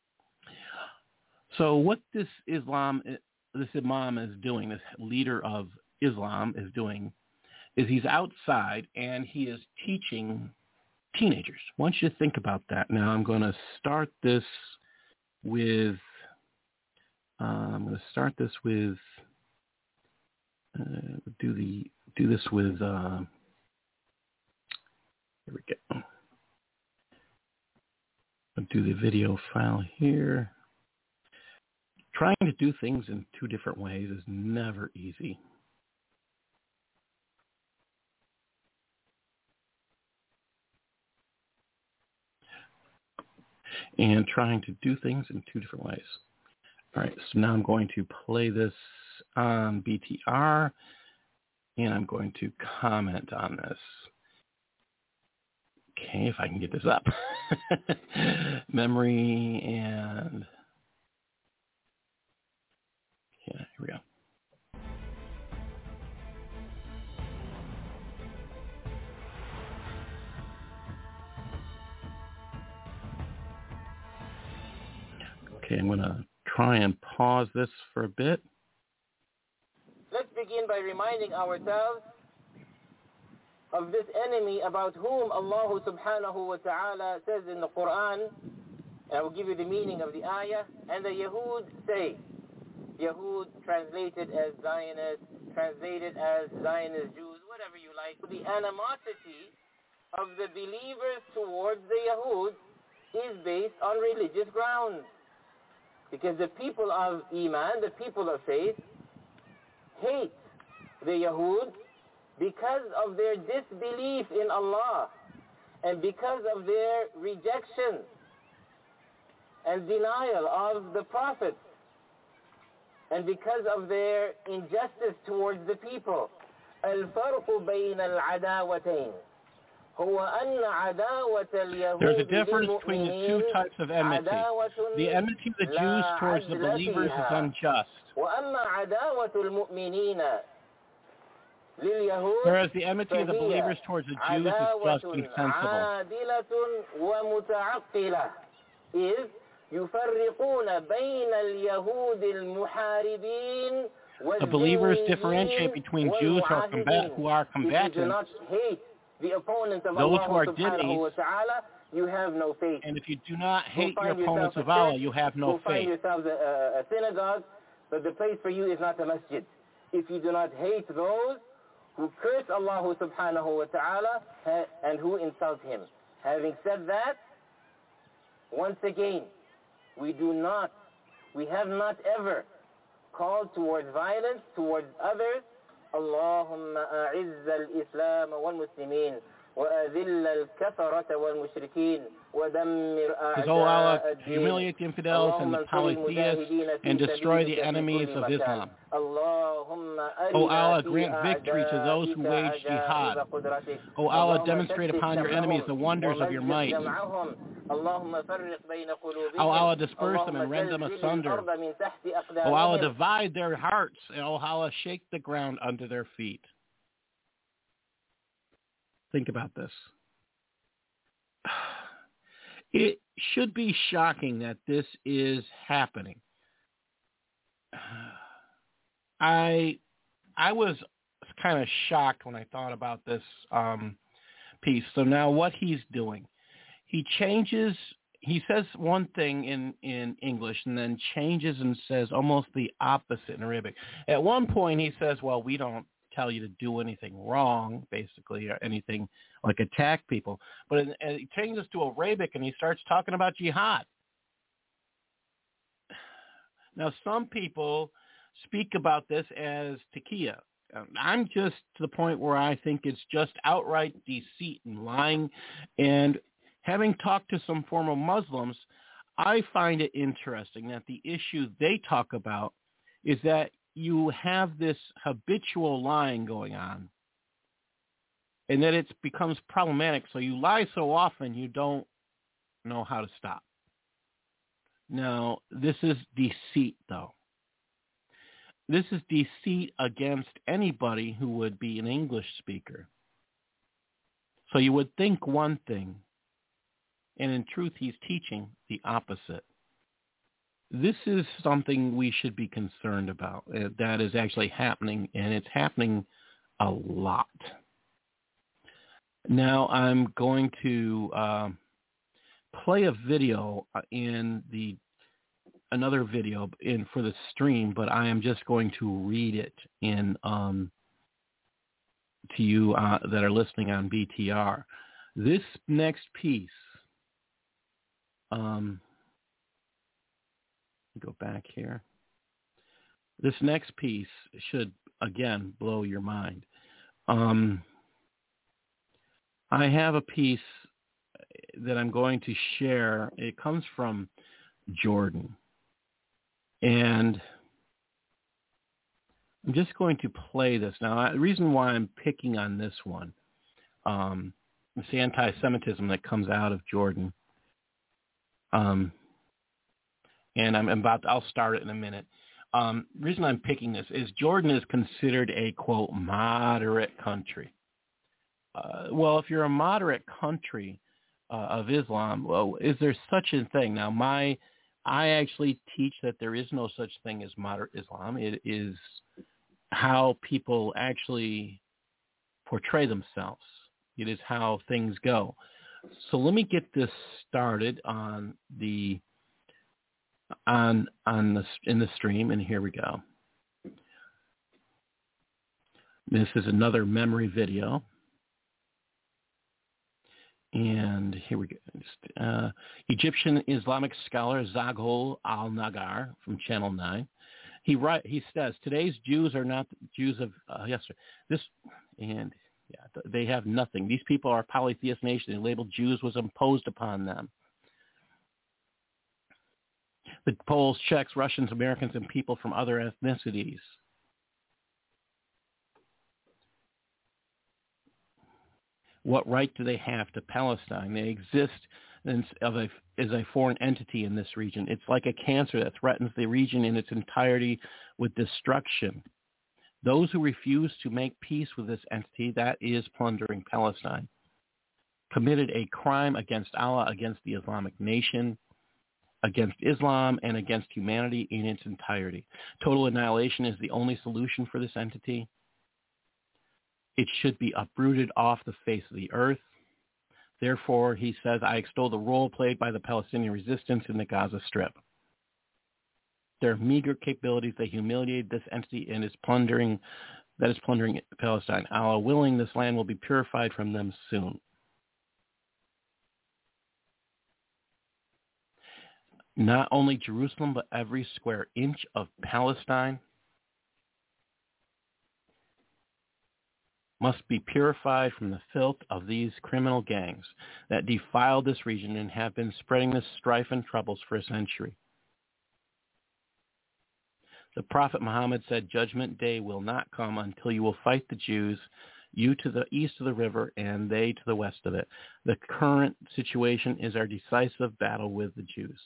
Speaker 3: So what this Islam, this Imam is doing, this leader of Islam is doing, is he's outside and he is teaching teenagers. I want you to think about that. Now I'm going to start this with, uh, I'm going to start this with, uh, do the, do this with, uh, here we go. I'll do the video file here. Trying to do things in two different ways is never easy. And trying to do things in two different ways. All right, so now I'm going to play this on B T R, and I'm going to comment on this. Okay, if I can get this up. Memory and... Yeah, here we go. Okay, I'm going to try and pause this for a bit.
Speaker 4: Let's begin by reminding ourselves of this enemy about whom Allah subhanahu wa ta'ala says in the Quran, and I will give you the meaning of the ayah, and the Yahud say, Yahud translated as Zionists, translated as Zionist Jews, whatever you like. The animosity of the believers towards the Yahud is based on religious grounds. Because the people of Iman, the people of faith, hate the Yahud because of their disbelief in Allah and because of their rejection and denial of the prophets, and because of their injustice towards the people. الفرق بين العداوتين هو أن عداوة اليهود
Speaker 3: There's a difference between the two types of enmity. The enmity of the Jews towards the believers is unjust,
Speaker 4: وأما عداوة المؤمنين لليهود
Speaker 3: whereas the enmity of the believers towards the Jews is just and sensible.
Speaker 4: عادلة ومتعقلة is يفرقون بين اليهود المحاربين
Speaker 3: The believers differentiate between Jews who are, combat, who are combatants,
Speaker 4: if you do not hate the opponents of
Speaker 3: those
Speaker 4: Allah
Speaker 3: who are
Speaker 4: subhanahu wa
Speaker 3: dhimmis,
Speaker 4: ta'ala, you have no faith.
Speaker 3: and if you do not hate
Speaker 4: Go
Speaker 3: your
Speaker 4: find
Speaker 3: opponents
Speaker 4: yourself
Speaker 3: of
Speaker 4: a
Speaker 3: Allah,
Speaker 4: church,
Speaker 3: you have no
Speaker 4: go find
Speaker 3: faith.
Speaker 4: yourselves a, a synagogue, but the place for you is not a masjid. If you do not hate those who curse Allah subhanahu wa ta'ala and who insult him. Having said that, once again, we do not, we have not ever called towards violence towards others. اللهم أعز الإسلام والمسلمين وأذل الكفرة والمشركين ودمر
Speaker 3: Says, O Allah,
Speaker 4: أعداء الدين.
Speaker 3: humiliate the infidels and the polytheists and destroy the enemies of Islam. O Allah, grant victory to those who wage jihad. O Allah, demonstrate upon your enemies the wonders of your might. O Allah, disperse them and rend them asunder. O Allah, divide their hearts, and O Allah, shake the ground under their feet. Think about this. It should be shocking that this is happening. I I was kind of shocked when I thought about this um, piece. So now what he's doing, he changes, he says one thing in, in English and then changes and says almost the opposite in Arabic. At one point he says, well, we don't tell you to do anything wrong, basically, or anything like attack people. But it, it he changes to Arabic and he starts talking about jihad. Now, some people speak about this as taqiyya. I'm just to the point where I think it's just outright deceit and lying. And having talked to some former Muslims, I find it interesting that the issue they talk about is that you have this habitual lying going on and that it becomes problematic. So you lie so often you don't know how to stop. Now, this is deceit, though.
Speaker 1: this is deceit against anybody who would be an English speaker. So you would think one thing, and in truth, he's teaching the opposite. This is something we should be concerned about. Uh, that is actually happening, and it's happening a lot. Now I'm going to uh, play a video in the another video in for the stream, but I am just going to read it in um, to you uh, that are listening on B T R. This next piece, um, go back here. This next piece should again blow your mind. Um, I have a piece that I'm going to share. It comes from Jordan. And I'm just going to play this. Now, the reason why I'm picking on this one, um, it's the anti-Semitism that comes out of Jordan. Um, and I'm about to, I'll start it in a minute. Um, the reason I'm picking this is Jordan is considered a, quote, moderate country. Uh, well, if you're a moderate country uh, of Islam, well, is there such a thing? Now, my I actually teach that there is no such thing as moderate Islam. It is how people actually portray themselves. It is how things go. So let me get this started on the on on the in the stream, and here we go. This is another memory video. And here we go. Uh, Egyptian Islamic scholar Zaghloul Al-Nagar from Channel nine. He write, he says, today's Jews are not Jews of uh, yesterday. This, and yeah, they have nothing. These people are a polytheist nation. The label Jews was imposed upon them. The Poles, Czechs, Russians, Americans, and people from other ethnicities. What right do they have to Palestine? They exist as a, as a foreign entity in this region. It's like a cancer that threatens the region in its entirety with destruction. Those who refuse to make peace with this entity, that is plundering Palestine, committed a crime against Allah, against the Islamic nation, against Islam, and against humanity in its entirety. Total annihilation is the only solution for this entity. It should be uprooted off the face of the earth. Therefore, he says, I extol the role played by the Palestinian resistance in the Gaza Strip. Their meager capabilities, they humiliate this entity and is plundering, that is plundering Palestine. Allah willing, this land will be purified from them soon. Not only Jerusalem, but every square inch of Palestine must be purified from the filth of these criminal gangs that defile this region and have been spreading this strife and troubles for a century. The Prophet Muhammad said, Judgment Day will not come until you will fight the Jews, you to the east of the river and they to the west of it. The current situation is our decisive battle with the Jews.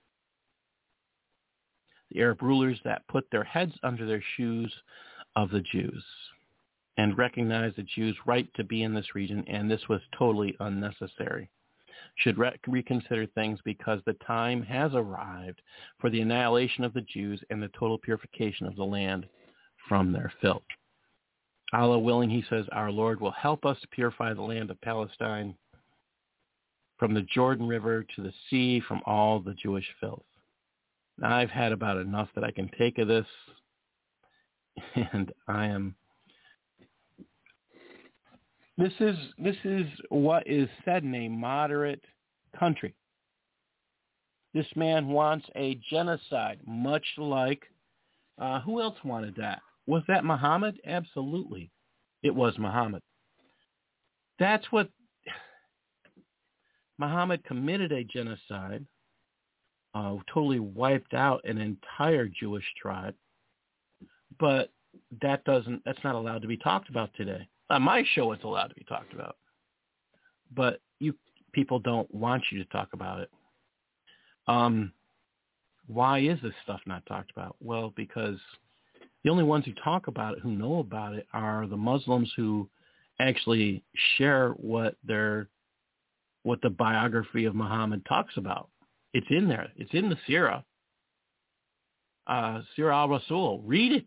Speaker 1: The Arab rulers that put their heads under their shoes of the Jews and recognize the Jews' right to be in this region, and this was totally unnecessary, should re- reconsider things because the time has arrived for the annihilation of the Jews and the total purification of the land from their filth. Allah willing, he says, our Lord will help us to purify the land of Palestine from the Jordan River to the sea, from all the Jewish filth. Now, I've had about enough that I can take of this, and I am... This is this is what is said in a moderate country. This man wants a genocide, much like, uh, who else wanted that? Was that Muhammad? Absolutely. It was Muhammad. That's what, Muhammad committed a genocide, uh, totally wiped out an entire Jewish tribe, but that doesn't, that's not allowed to be talked about today. On my show, it's allowed to be talked about, but you people don't want you to talk about it. Um, why is this stuff not talked about? Well, because The only ones who talk about it, who know about it, are the Muslims who actually share what their what the biography of Muhammad talks about. It's in there. It's in the Sirah. Uh, Sirah al-Rasul. Read it.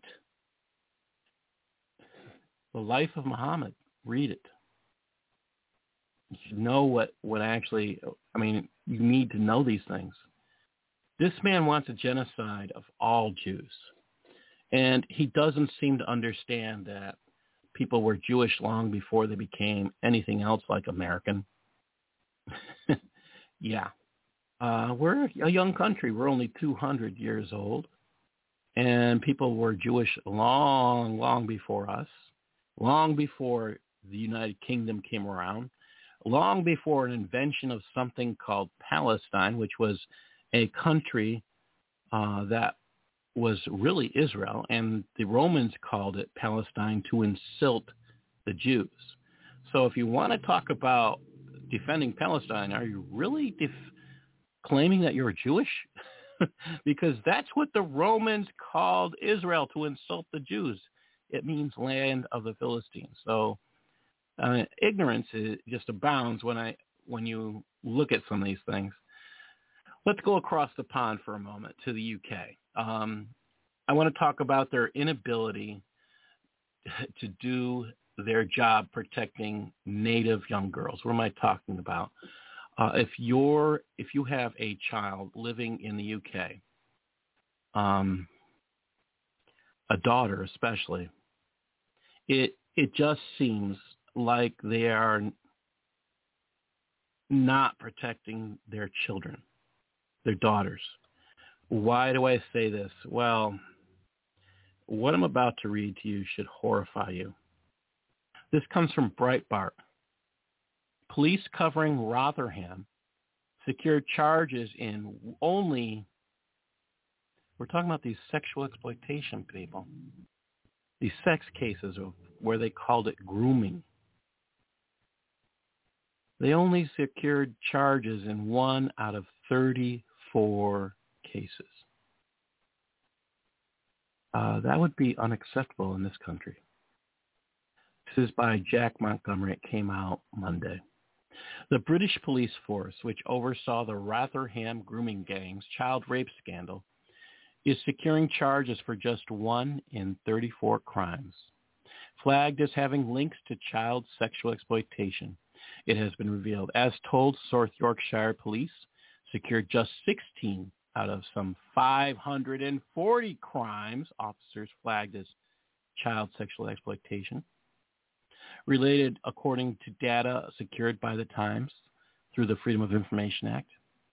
Speaker 1: The life of Muhammad. Read it. You should know what, what actually, I mean, you need to know these things. This man wants a genocide of all Jews. And he doesn't seem to understand that people were Jewish long before they became anything else like American. Yeah. Uh, we're a young country. We're only two hundred years old. And people were Jewish long, long before us, long before the United Kingdom came around, long before an invention of something called Palestine, which was a country uh, that was really Israel, and the Romans called it Palestine to insult the Jews. So if you want to talk about defending Palestine, are you really def- claiming that you're Jewish? Because that's what the Romans called Israel, to insult the Jews. It means land of the Philistines. So uh, ignorance is, just abounds when I when you look at some of these things. Let's go across the pond for a moment to the U K. Um, I want to talk about their inability to do their job protecting Native young girls. What am I talking about? Uh, if you're if you have a child living in the U K, um, a daughter especially, it it just seems like they are not protecting their children, their daughters. Why do I say this? Well, what I'm about to read to you should horrify you. This comes from Breitbart. Police covering Rotherham secured charges in only, we're talking about these sexual exploitation people, these sex cases of where they called it grooming. They only secured charges in one out of thirty-four cases. Uh, that would be unacceptable in this country. This is by Jack Montgomery. It came out Monday. The British police force, which oversaw the Rotherham grooming gang's child rape scandal, is securing charges for just one in thirty-four crimes. Flagged as having links to child sexual exploitation, it has been revealed. As told, South Yorkshire police secured just sixteen out of some five hundred forty crimes officers flagged as child sexual exploitation, related according to data secured by the Times through the Freedom of Information Act.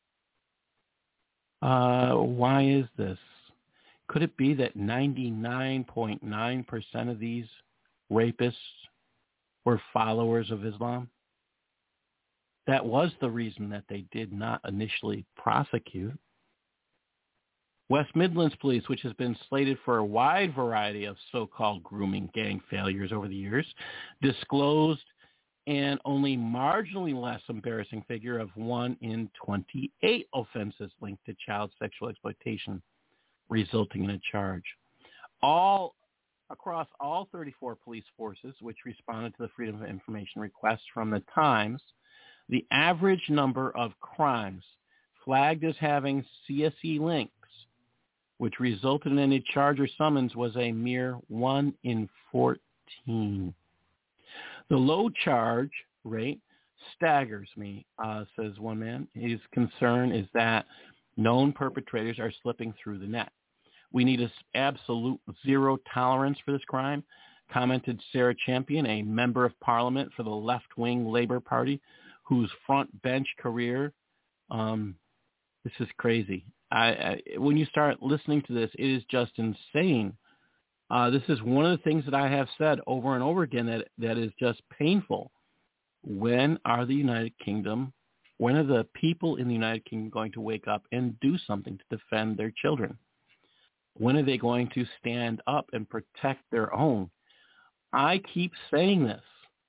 Speaker 1: Uh, why is this? Could it be that ninety-nine point nine percent of these rapists were followers of Islam? That was the reason that they did not initially prosecute. West Midlands Police, which has been slated for a wide variety of so-called grooming gang failures over the years, disclosed an only marginally less embarrassing figure of one in twenty-eight offenses linked to child sexual exploitation, resulting in a charge. All across all thirty-four police forces, which responded to the Freedom of Information request from the Times, the average number of crimes flagged as having C S E links, which resulted in a charge or summons, was a mere one in fourteen. The low charge rate staggers me, uh, says one man. His concern is that known perpetrators are slipping through the net. We need an absolute zero tolerance for this crime, commented Sarah Champion, a member of parliament for the left-wing Labour Party, whose front bench career, um, this is crazy. I, I, when you start listening to this, it is just insane. Uh, this is one of the things that I have said over and over again that, that is just painful. When are the United Kingdom, when are the people in the United Kingdom going to wake up and do something to defend their children? When are they going to stand up and protect their own? I keep saying this.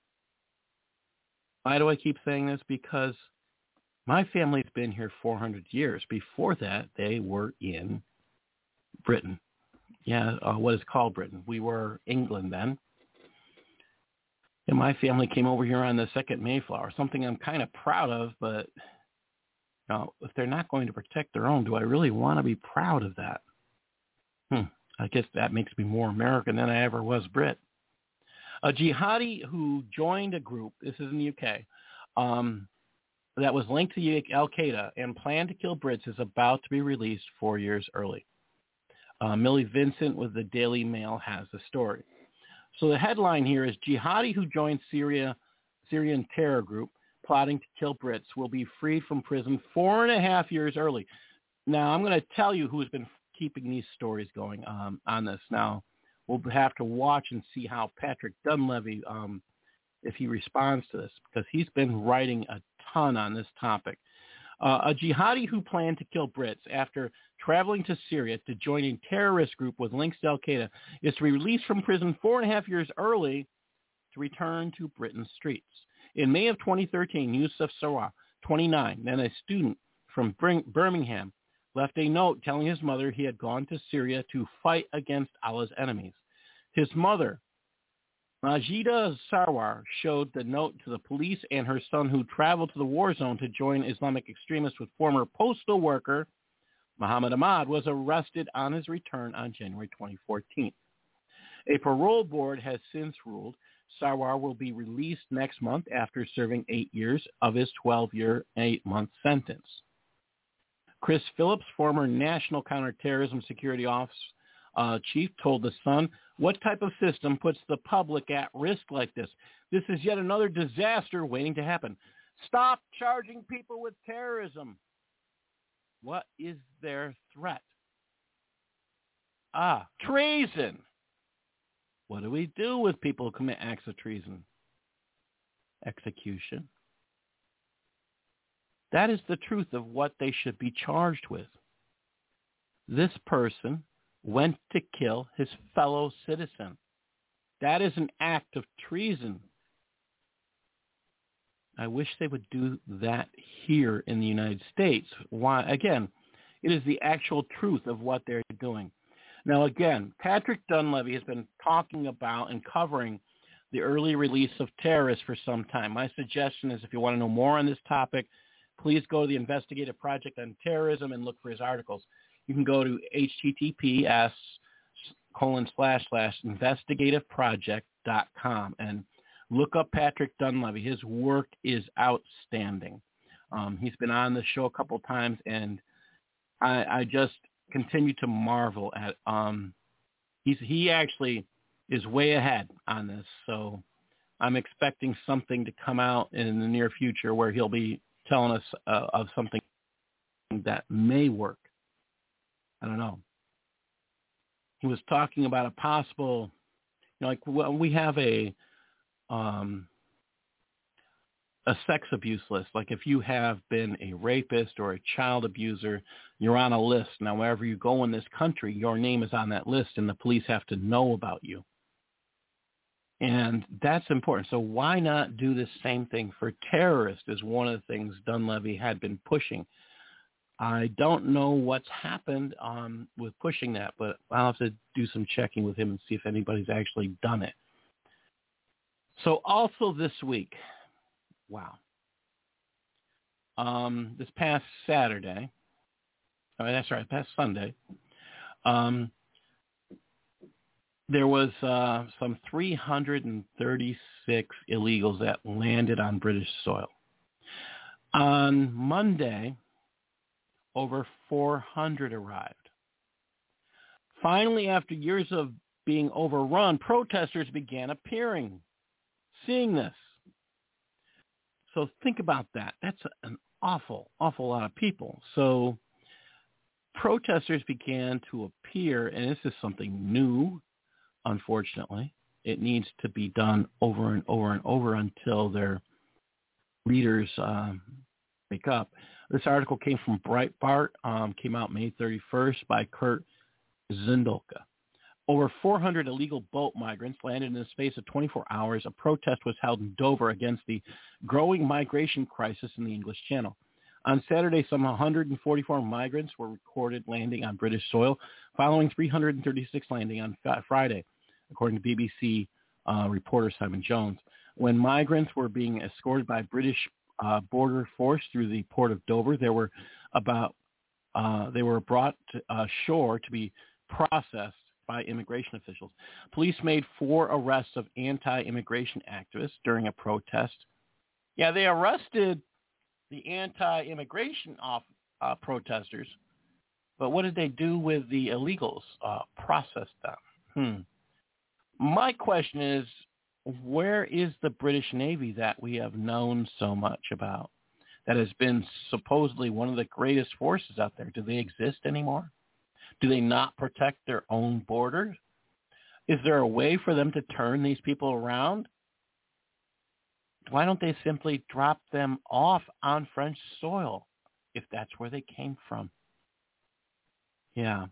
Speaker 1: Why do I keep saying this? Because my family's been here four hundred years. Before that, they were in Britain. yeah, uh, what is called Britain. We were England then. And my family came over here on the second Mayflower, something I'm kind of proud of, but you know, if they're not going to protect their own, do I really want to be proud of that? Hmm. I guess that makes me more American than I ever was Brit. A jihadi who joined a group, this is in the U K, um, that was linked to Al-Qaeda and planned to kill Brits is about to be released four years early. Uh, Millie Vincent with the Daily Mail has the story. So the headline here is, jihadi who joined Syria, Syrian terror group plotting to kill Brits will be freed from prison four and a half years early. Now, I'm going to tell you who's been keeping these stories going um, on this. Now, we'll have to watch and see how Patrick Dunleavy, um, if he responds to this, because he's been writing a ton on this topic. Uh, a jihadi who planned to kill Brits after traveling to Syria to join a terrorist group with links to Al-Qaeda is to be released from prison four and a half years early to return to Britain's streets. In May of twenty thirteen, Yusuf Sarwar, twenty-nine, then a student from Birmingham, left a note telling his mother he had gone to Syria to fight against Allah's enemies. His mother, Majida Sarwar, showed the note to the police, and her son, who traveled to the war zone to join Islamic extremists with former postal worker Muhammad Ahmad, was arrested on his return on January twenty fourteen. A parole board has since ruled Sarwar will be released next month after serving eight years of his twelve-year, eight-month sentence. Chris Phillips, former National Counterterrorism Security Office uh, chief, told The Sun, "What type of system puts the public at risk like this? This is yet another disaster waiting to happen. Stop charging people with terrorism. What is their threat? Ah, treason. What do we do with people who commit acts of treason? Execution. That is the truth of what they should be charged with. This person went to kill his fellow citizen. That is an act of treason. I wish they would do that here in the United States. Why? Again, it is the actual truth of what they're doing. Now, again, Patrick Dunleavy has been talking about and covering the early release of terrorists for some time. My suggestion is, if you want to know more on this topic, please go to the Investigative Project on Terrorism and look for his articles. You can go to https colon slash slash investigativeproject dot com and look up Patrick Dunleavy. His work is outstanding. Um, he's been on the show a couple times, and I, I just continue to marvel at. Um, he's he actually is way ahead on this, so I'm expecting something to come out in the near future where he'll be telling us uh, of something that may work. I don't know. He was talking about a possible, you know, like well, we have a um, a sex abuse list. Like if you have been a rapist or a child abuser, you're on a list. Now, wherever you go in this country, your name is on that list, and the police have to know about you. And that's important. So why not do the same thing for terrorists is one of the things Dunleavy had been pushing. I don't know what's happened um, with pushing that, but I'll have to do some checking with him and see if anybody's actually done it. So also this week, wow, um, this past Saturday, I mean, that's right, past Sunday, um, there was uh, some three hundred thirty-six illegals that landed on British soil. On Monday, over four hundred arrived. Finally, after years of being overrun, protesters began appearing, seeing this. So think about that. That's an awful, awful lot of people. So protesters began to appear, and this is something new, unfortunately. It needs to be done over and over and over until their leaders um, wake up. This article came from Breitbart, um, came out May thirty-first by Kurt Zindulka. Over four hundred illegal boat migrants landed in the space of twenty-four hours. A protest was held in Dover against the growing migration crisis in the English Channel. On Saturday, some one hundred forty-four migrants were recorded landing on British soil, following three hundred thirty-six landing on Friday, according to B B C uh, reporter Simon Jones. When migrants were being escorted by British uh, border force through the port of Dover, there were about uh, they were brought to, uh, ashore to be processed by immigration officials. Police made four arrests of anti-immigration activists during a protest. Yeah, they arrested the anti-immigration off, uh, protesters, but what did they do with the illegals? Uh, processed them. Hmm. My question is, where is the British Navy that we have known so much about, that has been supposedly one of the greatest forces out there? Do they exist anymore? Do they not protect their own borders? Is there a way for them to turn these people around? Why don't they simply drop them off on French soil if that's where they came from? Yeah.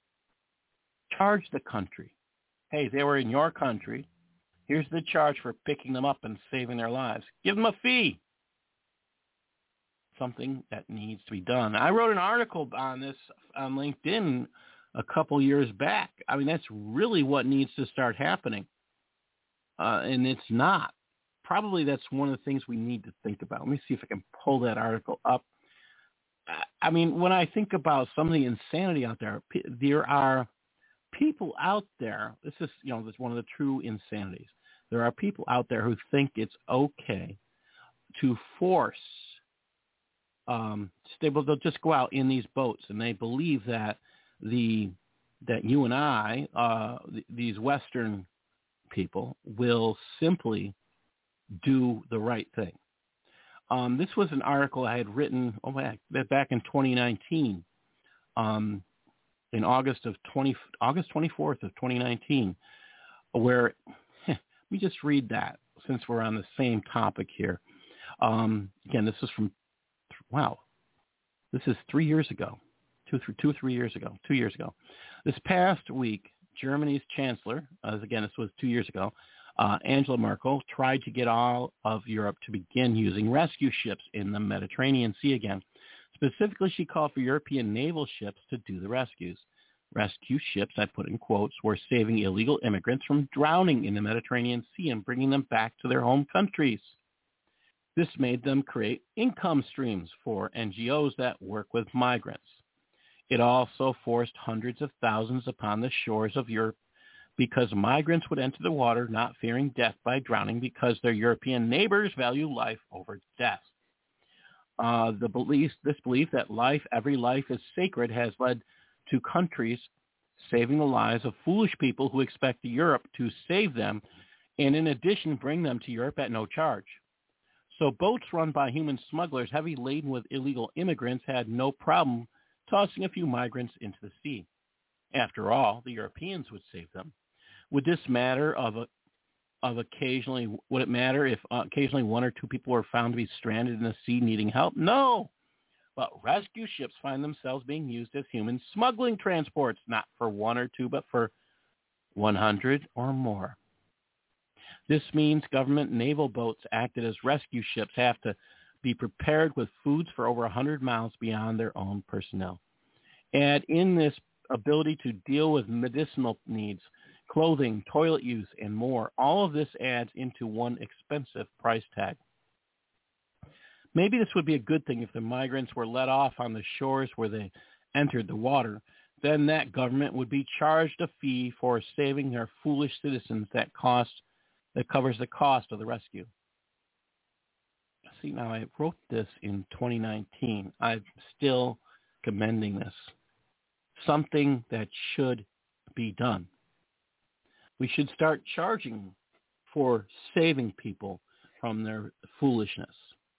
Speaker 1: Charge the country. Hey, they were in your country. Here's the charge for picking them up and saving their lives. Give them a fee. Something that needs to be done. I wrote an article on this on LinkedIn a couple years back. I mean, that's really what needs to start happening. Uh, and it's not. Probably that's one of the things we need to think about. Let me see if I can pull that article up. I mean, when I think about some of the insanity out there, there are people out there. This is, you know, this is one of the true insanities. There are people out there who think it's okay to force Um, they will they'll just go out in these boats, and they believe that the that you and I, uh, th- these Western people, will simply do the right thing. Um, this was an article I had written oh, back, back in twenty nineteen, um, in August of twenty August twenty-fourth of twenty nineteen, where heh, let me just read that since we're on the same topic here. Um, again, this is from. Wow, this is three years ago, two, three, two, three years ago, two years ago. This past week, Germany's chancellor, as again, this was two years ago, uh, Angela Merkel, tried to get all of Europe to begin using rescue ships in the Mediterranean Sea again. Specifically, she called for European naval ships to do the rescues. Rescue ships, I put in quotes, were saving illegal immigrants from drowning in the Mediterranean Sea and bringing them back to their home countries. This made them create income streams for N G Os that work with migrants. It also forced hundreds of thousands upon the shores of Europe because migrants would enter the water not fearing death by drowning because their European neighbors value life over death. Uh, the belief, this belief that life, every life is sacred has led to countries saving the lives of foolish people who expect Europe to save them and in addition bring them to Europe at no charge. So boats run by human smugglers heavy laden with illegal immigrants had no problem tossing a few migrants into the sea. After all, the Europeans would save them. Would this matter of a, of occasionally, would it matter if uh, occasionally one or two people were found to be stranded in the sea needing help? No. But rescue ships find themselves being used as human smuggling transports, not for one or two, but for one hundred or more. This means government naval boats acted as rescue ships have to be prepared with foods for over one hundred miles beyond their own personnel. Add in this ability to deal with medicinal needs, clothing, toilet use, and more. All of this adds into one expensive price tag. Maybe this would be a good thing if the migrants were let off on the shores where they entered the water. Then that government would be charged a fee for saving their foolish citizens that cost that covers the cost of the rescue. See, now I wrote this in twenty nineteen. I'm still commending this. Something that should be done. We should start charging for saving people from their foolishness.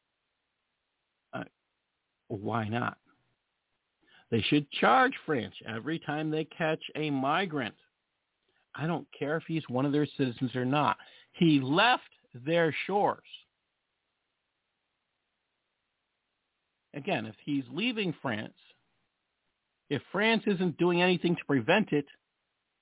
Speaker 1: Uh, why not? They should charge France every time they catch a migrant. I don't care if he's one of their citizens or not. He left their shores. Again, if he's leaving France, if France isn't doing anything to prevent it,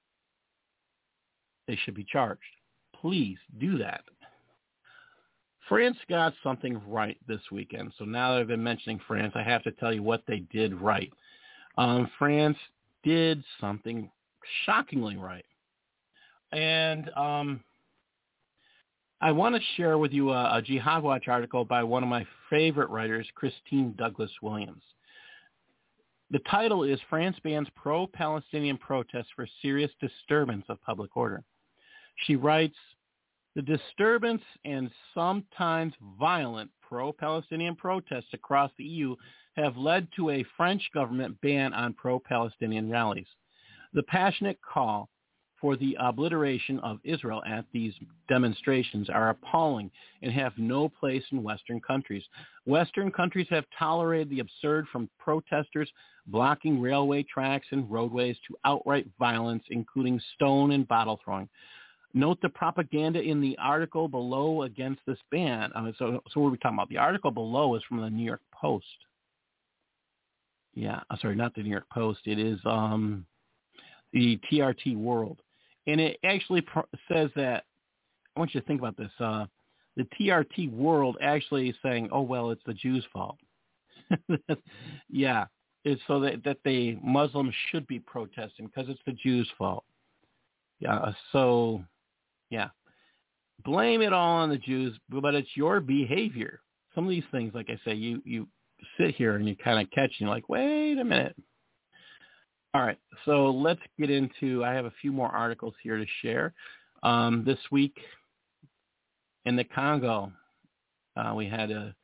Speaker 1: they should be charged. Please do that. France got something right this weekend. So now that I've been mentioning France, I have to tell you what they did right. Um, France did something shockingly right. And um, I want to share with you a, a Jihad Watch article by one of my favorite writers, Christine Douglas Williams. The title is France Bans Pro-Palestinian Protests for Serious Disturbance of Public Order. She writes, the disturbance and sometimes violent pro-Palestinian protests across the E U have led to a French government ban on pro-Palestinian rallies. The passionate call for the obliteration of Israel at these demonstrations are appalling and have no place in Western countries. Western countries have tolerated the absurd from protesters blocking railway tracks and roadways to outright violence, including stone and bottle throwing. Note the propaganda in the article below against this ban. Uh, so, so what are we talking about? The article below is from the New York Post. Yeah, uh, sorry, not the New York Post. It is um, the T R T World. And it actually pro- says that, I want you to think about this, uh, the T R T World actually is saying, oh, well, it's the Jews' fault. Yeah, it's so that, that the Muslims should be protesting because it's the Jews' fault. Yeah, so... Yeah, blame it all on the Jews, but it's your behavior. Some of these things, like I say, you, you sit here and you kind of catch and you're like, wait a minute. All right, so let's get into, I have a few more articles here to share. Um, this week in the Congo, uh, we had a,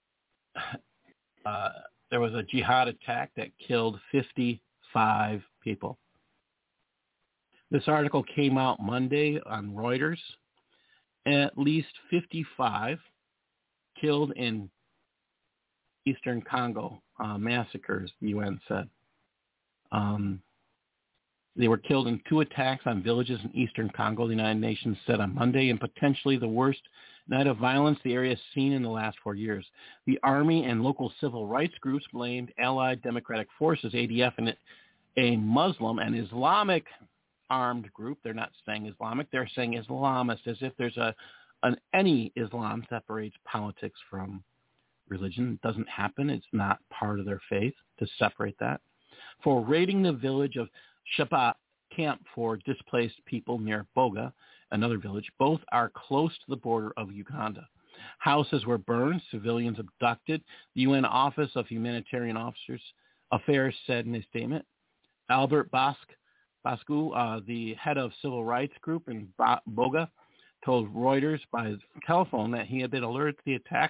Speaker 1: uh, there was a jihad attack that killed fifty-five people. This article came out Monday on Reuters. At least fifty-five killed in Eastern Congo uh, massacres, the U N said. Um, they were killed in two attacks on villages in Eastern Congo, the United Nations said on Monday, and potentially the worst night of violence the area has seen in the last four years. The army and local civil rights groups blamed Allied Democratic Forces, A D F, and a Muslim and Islamic armed group. They're not saying Islamic, they're saying Islamist, as if there's a an any Islam separates politics from religion. It doesn't happen. It's not part of their faith to separate that. For raiding the village of Shaba camp for displaced people near Boga, another village. Both are close to the border of Uganda. Houses were burned, civilians abducted. The U N Office of Humanitarian Officers Affairs said in a statement. Albert Basque Bascu, uh, the head of civil rights group in Boga, told Reuters by telephone that he had been alerted to the attack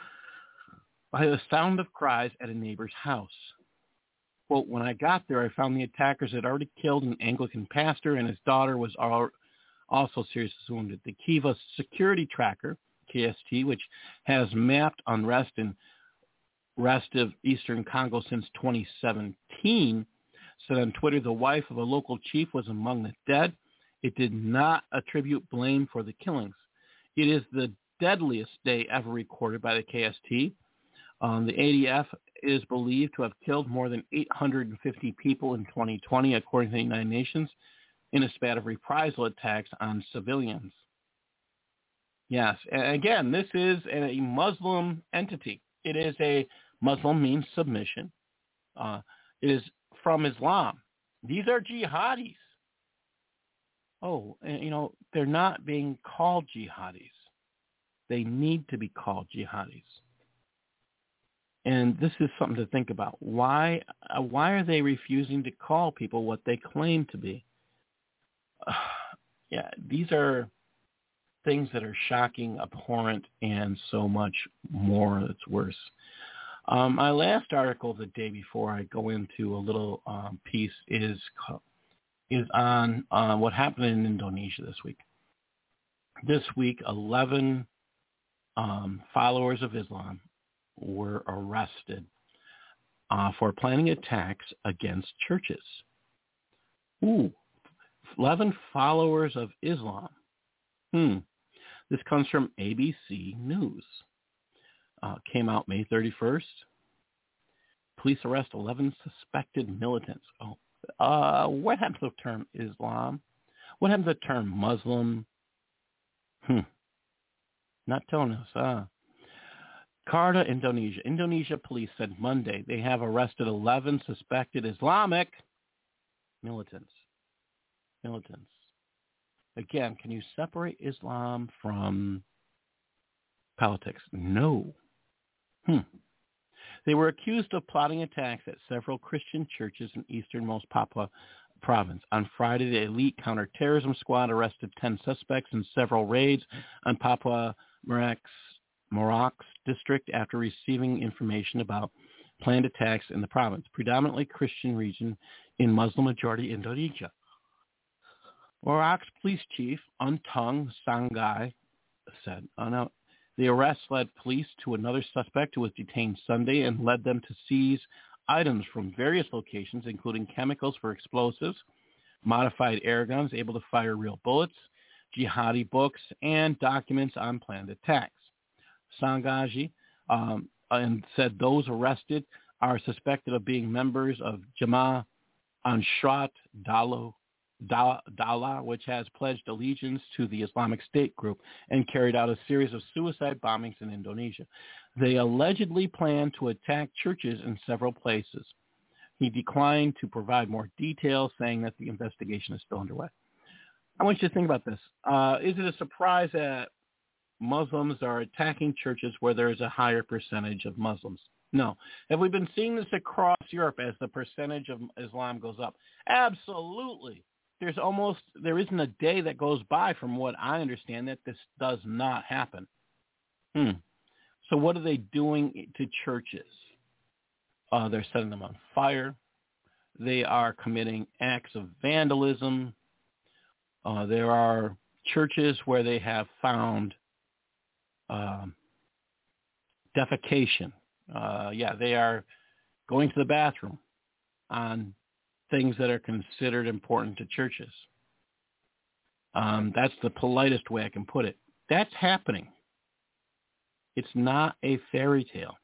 Speaker 1: by the sound of cries at a neighbor's house. Quote, when I got there, I found the attackers had already killed an Anglican pastor and his daughter was also seriously wounded. The Kiva Security Tracker, K S T, which has mapped unrest in rest of Eastern Congo since twenty seventeen, said on Twitter the wife of a local chief was among the dead. It did not attribute blame for the killings. It is the deadliest day ever recorded by the K S T. Um, the A D F is believed to have killed more than eight hundred fifty people in twenty twenty, according to the United Nations, in a spat of reprisal attacks on civilians. Yes, and again, this is a Muslim entity. It is a Muslim means submission. Uh, it is from Islam. These are jihadis. Oh, and, you know, they're not being called jihadis. They need to be called jihadis. And this is something to think about. Why, uh, why are they refusing to call people what they claim to be? Uh, yeah, these are things that are shocking, abhorrent, and so much more that's worse. Um, my last article the day before I go into a little um, piece is is on uh, what happened in Indonesia this week. This week, eleven um, followers of Islam were arrested uh, for planning attacks against churches. Ooh, eleven followers of Islam. Hmm. This comes from A B C News. Uh, came out May thirty-first. Police arrest eleven suspected militants. Oh, uh, what happened to the term Islam? What happened to the term Muslim? Hmm. Not telling us. Uh, Jakarta, Indonesia. Indonesia police said Monday they have arrested eleven suspected Islamic militants. Militants. Again, can you separate Islam from politics? No. Hmm. They were accused of plotting attacks at several Christian churches in easternmost Papua province. On Friday, the elite counterterrorism squad arrested ten suspects in several raids on Papua Marax, Marax district after receiving information about planned attacks in the province, predominantly Christian region in Muslim-majority Indonesia. Marax police chief Untung Sanggai said, oh, no, the arrest led police to another suspect who was detained Sunday and led them to seize items from various locations, including chemicals for explosives, modified air guns able to fire real bullets, jihadi books, and documents on planned attacks. Sangaji um, and said those arrested are suspected of being members of Jamaah Ansharat Dalo Dala, which has pledged allegiance to the Islamic State group and carried out a series of suicide bombings in Indonesia. They allegedly plan to attack churches in several places. He declined to provide more details, saying that the investigation is still underway. I want you to think about this. Uh, is it a surprise that Muslims are attacking churches where there is a higher percentage of Muslims? No. Have we been seeing this across Europe as the percentage of Islam goes up? Absolutely. There's almost, there isn't a day that goes by, from what I understand, that this does not happen. Hmm. So what are they doing to churches? Uh, they're setting them on fire. They are committing acts of vandalism. Uh, there are churches where they have found um, defecation. Uh, yeah, they are going to the bathroom on things that are considered important to churches. Um, that's the politest way I can put it. That's happening. It's not a fairy tale.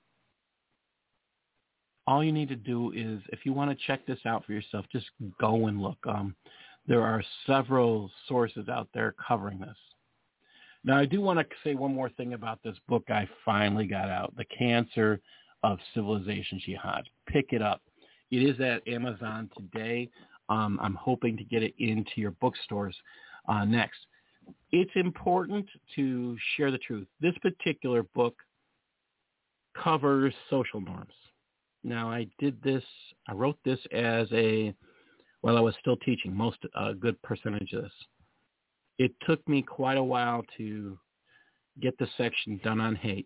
Speaker 1: All you need to do is, if you want to check this out for yourself, just go and look. Um, there are several sources out there covering this. Now, I do want to say one more thing about this book I finally got out, The Cancer of Civilization Jihad. Pick it up. It is at Amazon today. Um, I'm hoping to get it into your bookstores uh, next. It's important to share the truth. This particular book covers social norms. Now, I did this, I wrote this as a, while I was still teaching, most, a good percentage of this. It took me quite a while to get the section done on hate.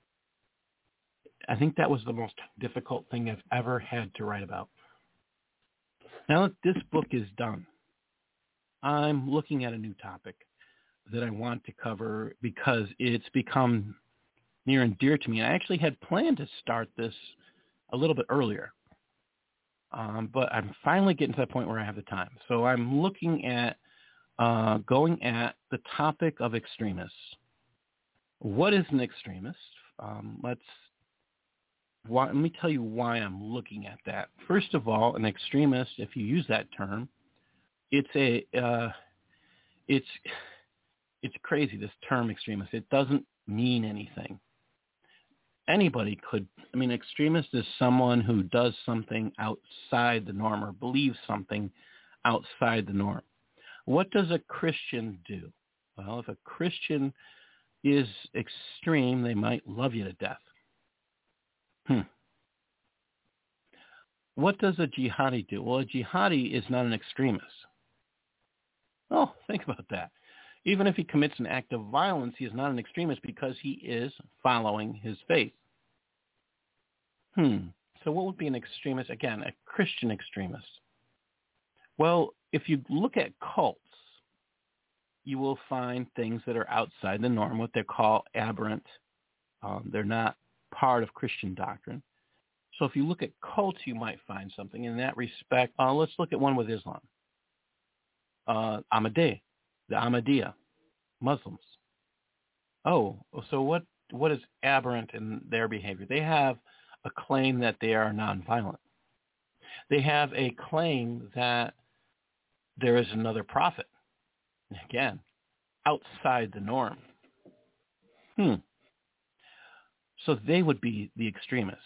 Speaker 1: I think that was the most difficult thing I've ever had to write about. Now that this book is done, I'm looking at a new topic that I want to cover because it's become near and dear to me. I actually had planned to start this a little bit earlier, um, but I'm finally getting to that point where I have the time. So I'm looking at uh, going at the topic of extremists. What is an extremist? Um, let's Why, let me tell you why I'm looking at that. First of all, an extremist, if you use that term, it's a uh, it's it's crazy, this term extremist. It doesn't mean anything. Anybody could, I mean, extremist is someone who does something outside the norm or believes something outside the norm. What does a Christian do? Well, if a Christian is extreme, they might love you to death. Hmm. What does a jihadi do? Well, a jihadi is not an extremist. Oh, think about that. Even if he commits an act of violence, he is not an extremist because he is following his faith. Hmm. So what would be an extremist? Again, a Christian extremist. Well, if you look at cults, you will find things that are outside the norm, what they call aberrant. Um, they're not part of Christian doctrine. So if you look at cults, you might find something in that respect. Uh, let's look at one with Islam. Uh, Ahmadiyya, the Ahmadiyya, Muslims. Oh, so what? What is aberrant in their behavior? They have a claim that they are nonviolent. They have a claim that there is another prophet. Again, outside the norm. Hmm. So they would be the extremists.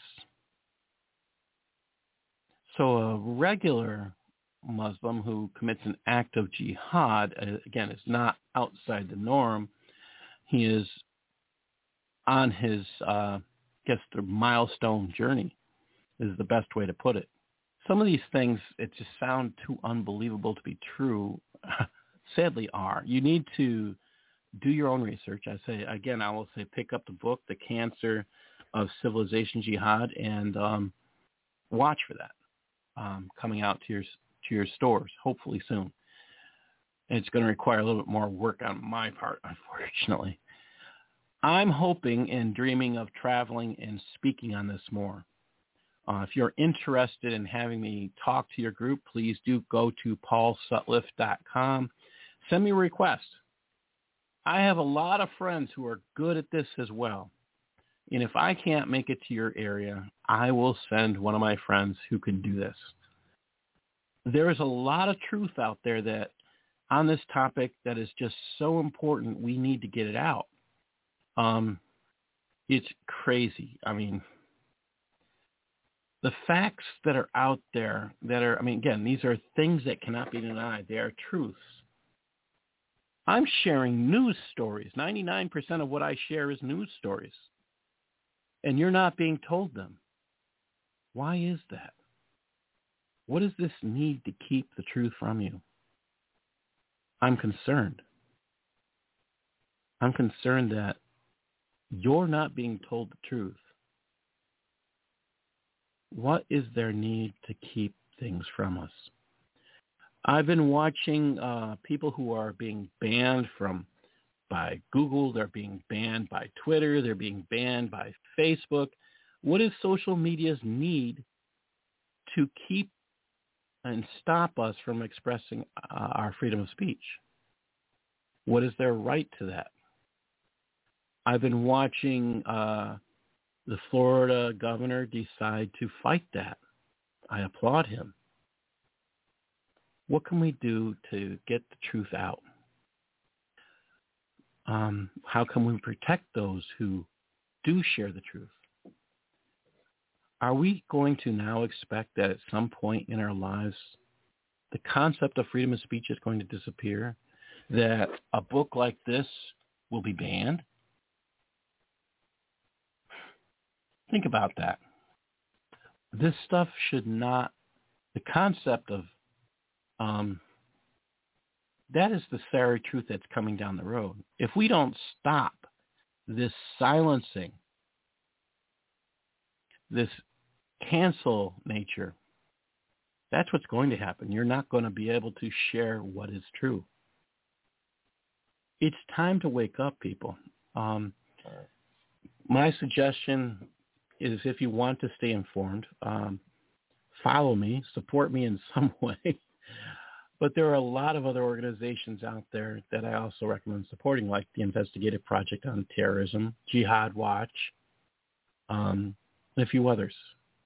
Speaker 1: So a regular Muslim who commits an act of jihad, again, is not outside the norm. He is on his, uh, I guess, the milestone journey is the best way to put it. Some of these things, it just sound too unbelievable to be true, sadly are. You need to do your own research. I say, again, I will say pick up the book, The Cancer of Civilization Jihad, and um, watch for that um, coming out to your to your stores, hopefully soon. It's going to require a little bit more work on my part, unfortunately. I'm hoping and dreaming of traveling and speaking on this more. Uh, if you're interested in having me talk to your group, please do go to paul sutliff dot com. Send me a request. I have a lot of friends who are good at this as well. And if I can't make it to your area, I will send one of my friends who can do this. There is a lot of truth out there that on this topic that is just so important, we need to get it out. Um, it's crazy. I mean, the facts that are out there that are, I mean, again, these are things that cannot be denied. They are truths. I'm sharing news stories. ninety-nine percent of what I share is news stories. And you're not being told them. Why is that? What is this need to keep the truth from you? I'm concerned. I'm concerned that you're not being told the truth. What is their need to keep things from us? I've been watching uh, people who are being banned from by Google. They're being banned by Twitter. They're being banned by Facebook. What is social media's need to keep and stop us from expressing uh, our freedom of speech? What is their right to that? I've been watching uh, the Florida governor decide to fight that. I applaud him. What can we do to get the truth out? Um, how can we protect those who do share the truth? Are we going to now expect that at some point in our lives, the concept of freedom of speech is going to disappear? That a book like this will be banned? Think about that. This stuff should not, the concept of, um, that is the sorry truth that's coming down the road. If we don't stop this silencing, this cancel nature, that's what's going to happen. You're not going to be able to share what is true. It's time to wake up, people. Um, my suggestion is if you want to stay informed, um, follow me, support me in some way. But there are a lot of other organizations out there that I also recommend supporting, like the Investigative Project on Terrorism, Jihad Watch, um, and a few others.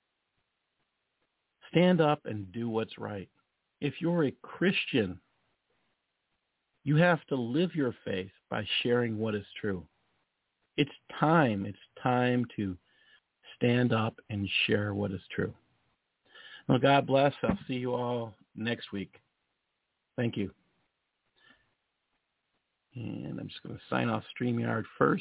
Speaker 1: Stand up and do what's right. If you're a Christian, you have to live your faith by sharing what is true. It's time. It's time to stand up and share what is true. Well, God bless. I'll see you all next week. Thank you. And I'm just going to sign off StreamYard first.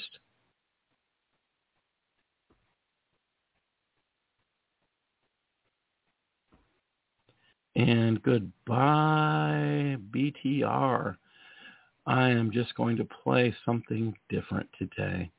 Speaker 1: And goodbye, B T R. I am just going to play something different today.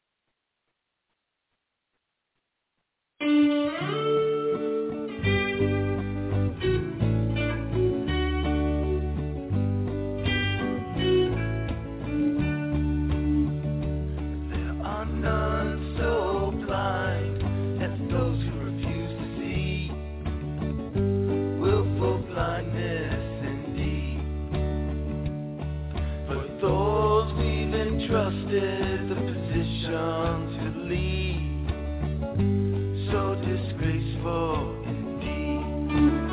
Speaker 5: Trusted the position to lead, so disgraceful indeed.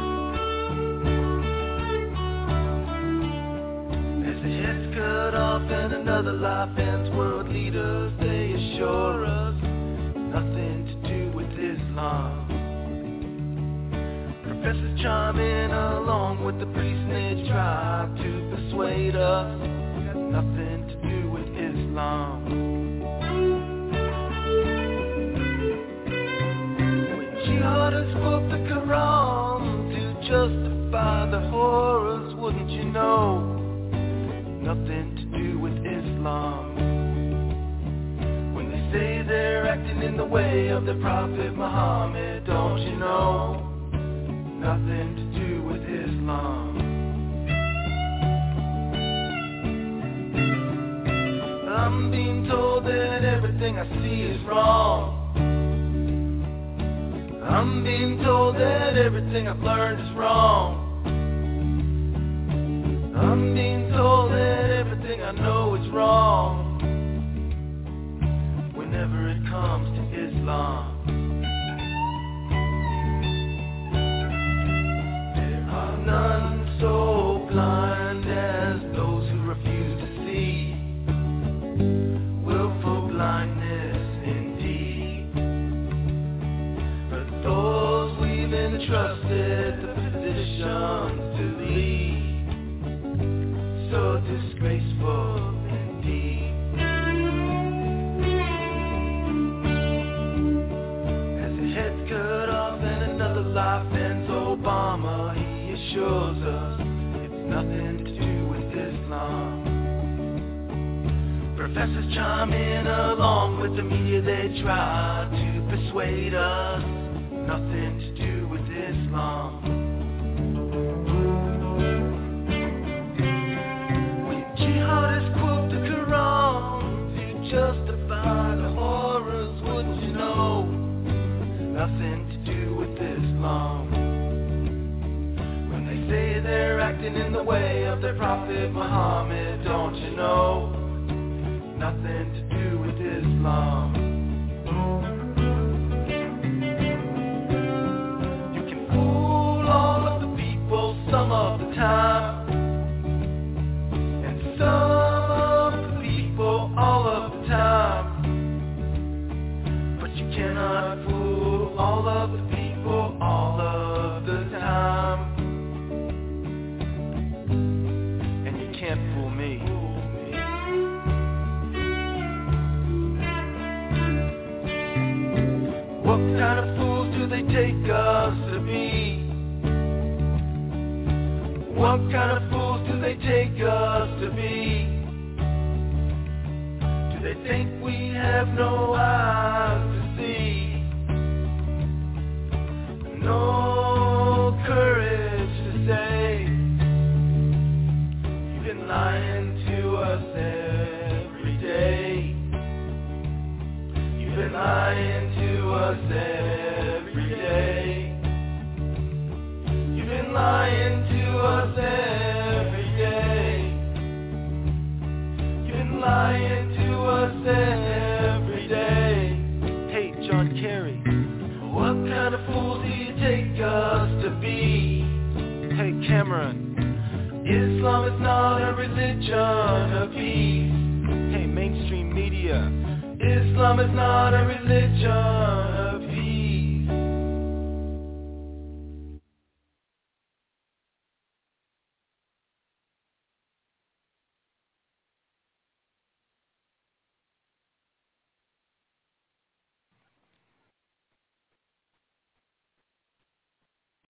Speaker 5: As the head's cut off and another life ends, world leaders, they assure us nothing to do with Islam. Professors chime in along with the priests and they try to persuade us it has nothing to do with Islam. When jihadists quote the Quran to justify the horrors, wouldn't you know? Nothing to do with Islam. When they say they're acting in the way of the Prophet Muhammad, don't you know? Nothing to do with Islam. I'm being told that everything I see is wrong. I'm being told that everything I've learned is wrong. I'm being told that everything I know is wrong. Whenever it comes to Islam, there are none so blind as those who refuse to see. Willful blindness indeed. But those we've entrusted the positions to lead, so disgraceful indeed. As a head's cut off and another life ends, Obama, he assures us it's nothing to do with Islam. Professors chime in along with the media, they try to persuade us nothing to do with Islam. Jihadists quote the Quran to justify the horrors, wouldn't you know? Nothing to do with Islam. When they say they're acting in the way of their Prophet Muhammad, don't you know? Nothing to do with Islam. You can fool all of the people some of the time, some of the people all of the time, but you cannot fool all of the people all of the time. And you can't fool me. What kind of fools do they take us to be? What kind of fools do they take us to be? Do they think we have no eyes to see? No courage to say, you've been lying to us every day. You've been lying to us every day. You've been lying to us every day. You've been lying to us every day. Hey, John Kerry, what kind of fools do you take us to be? Hey, Cameron, Islam is not a religion of peace. Hey, mainstream media, Islam is not a religion of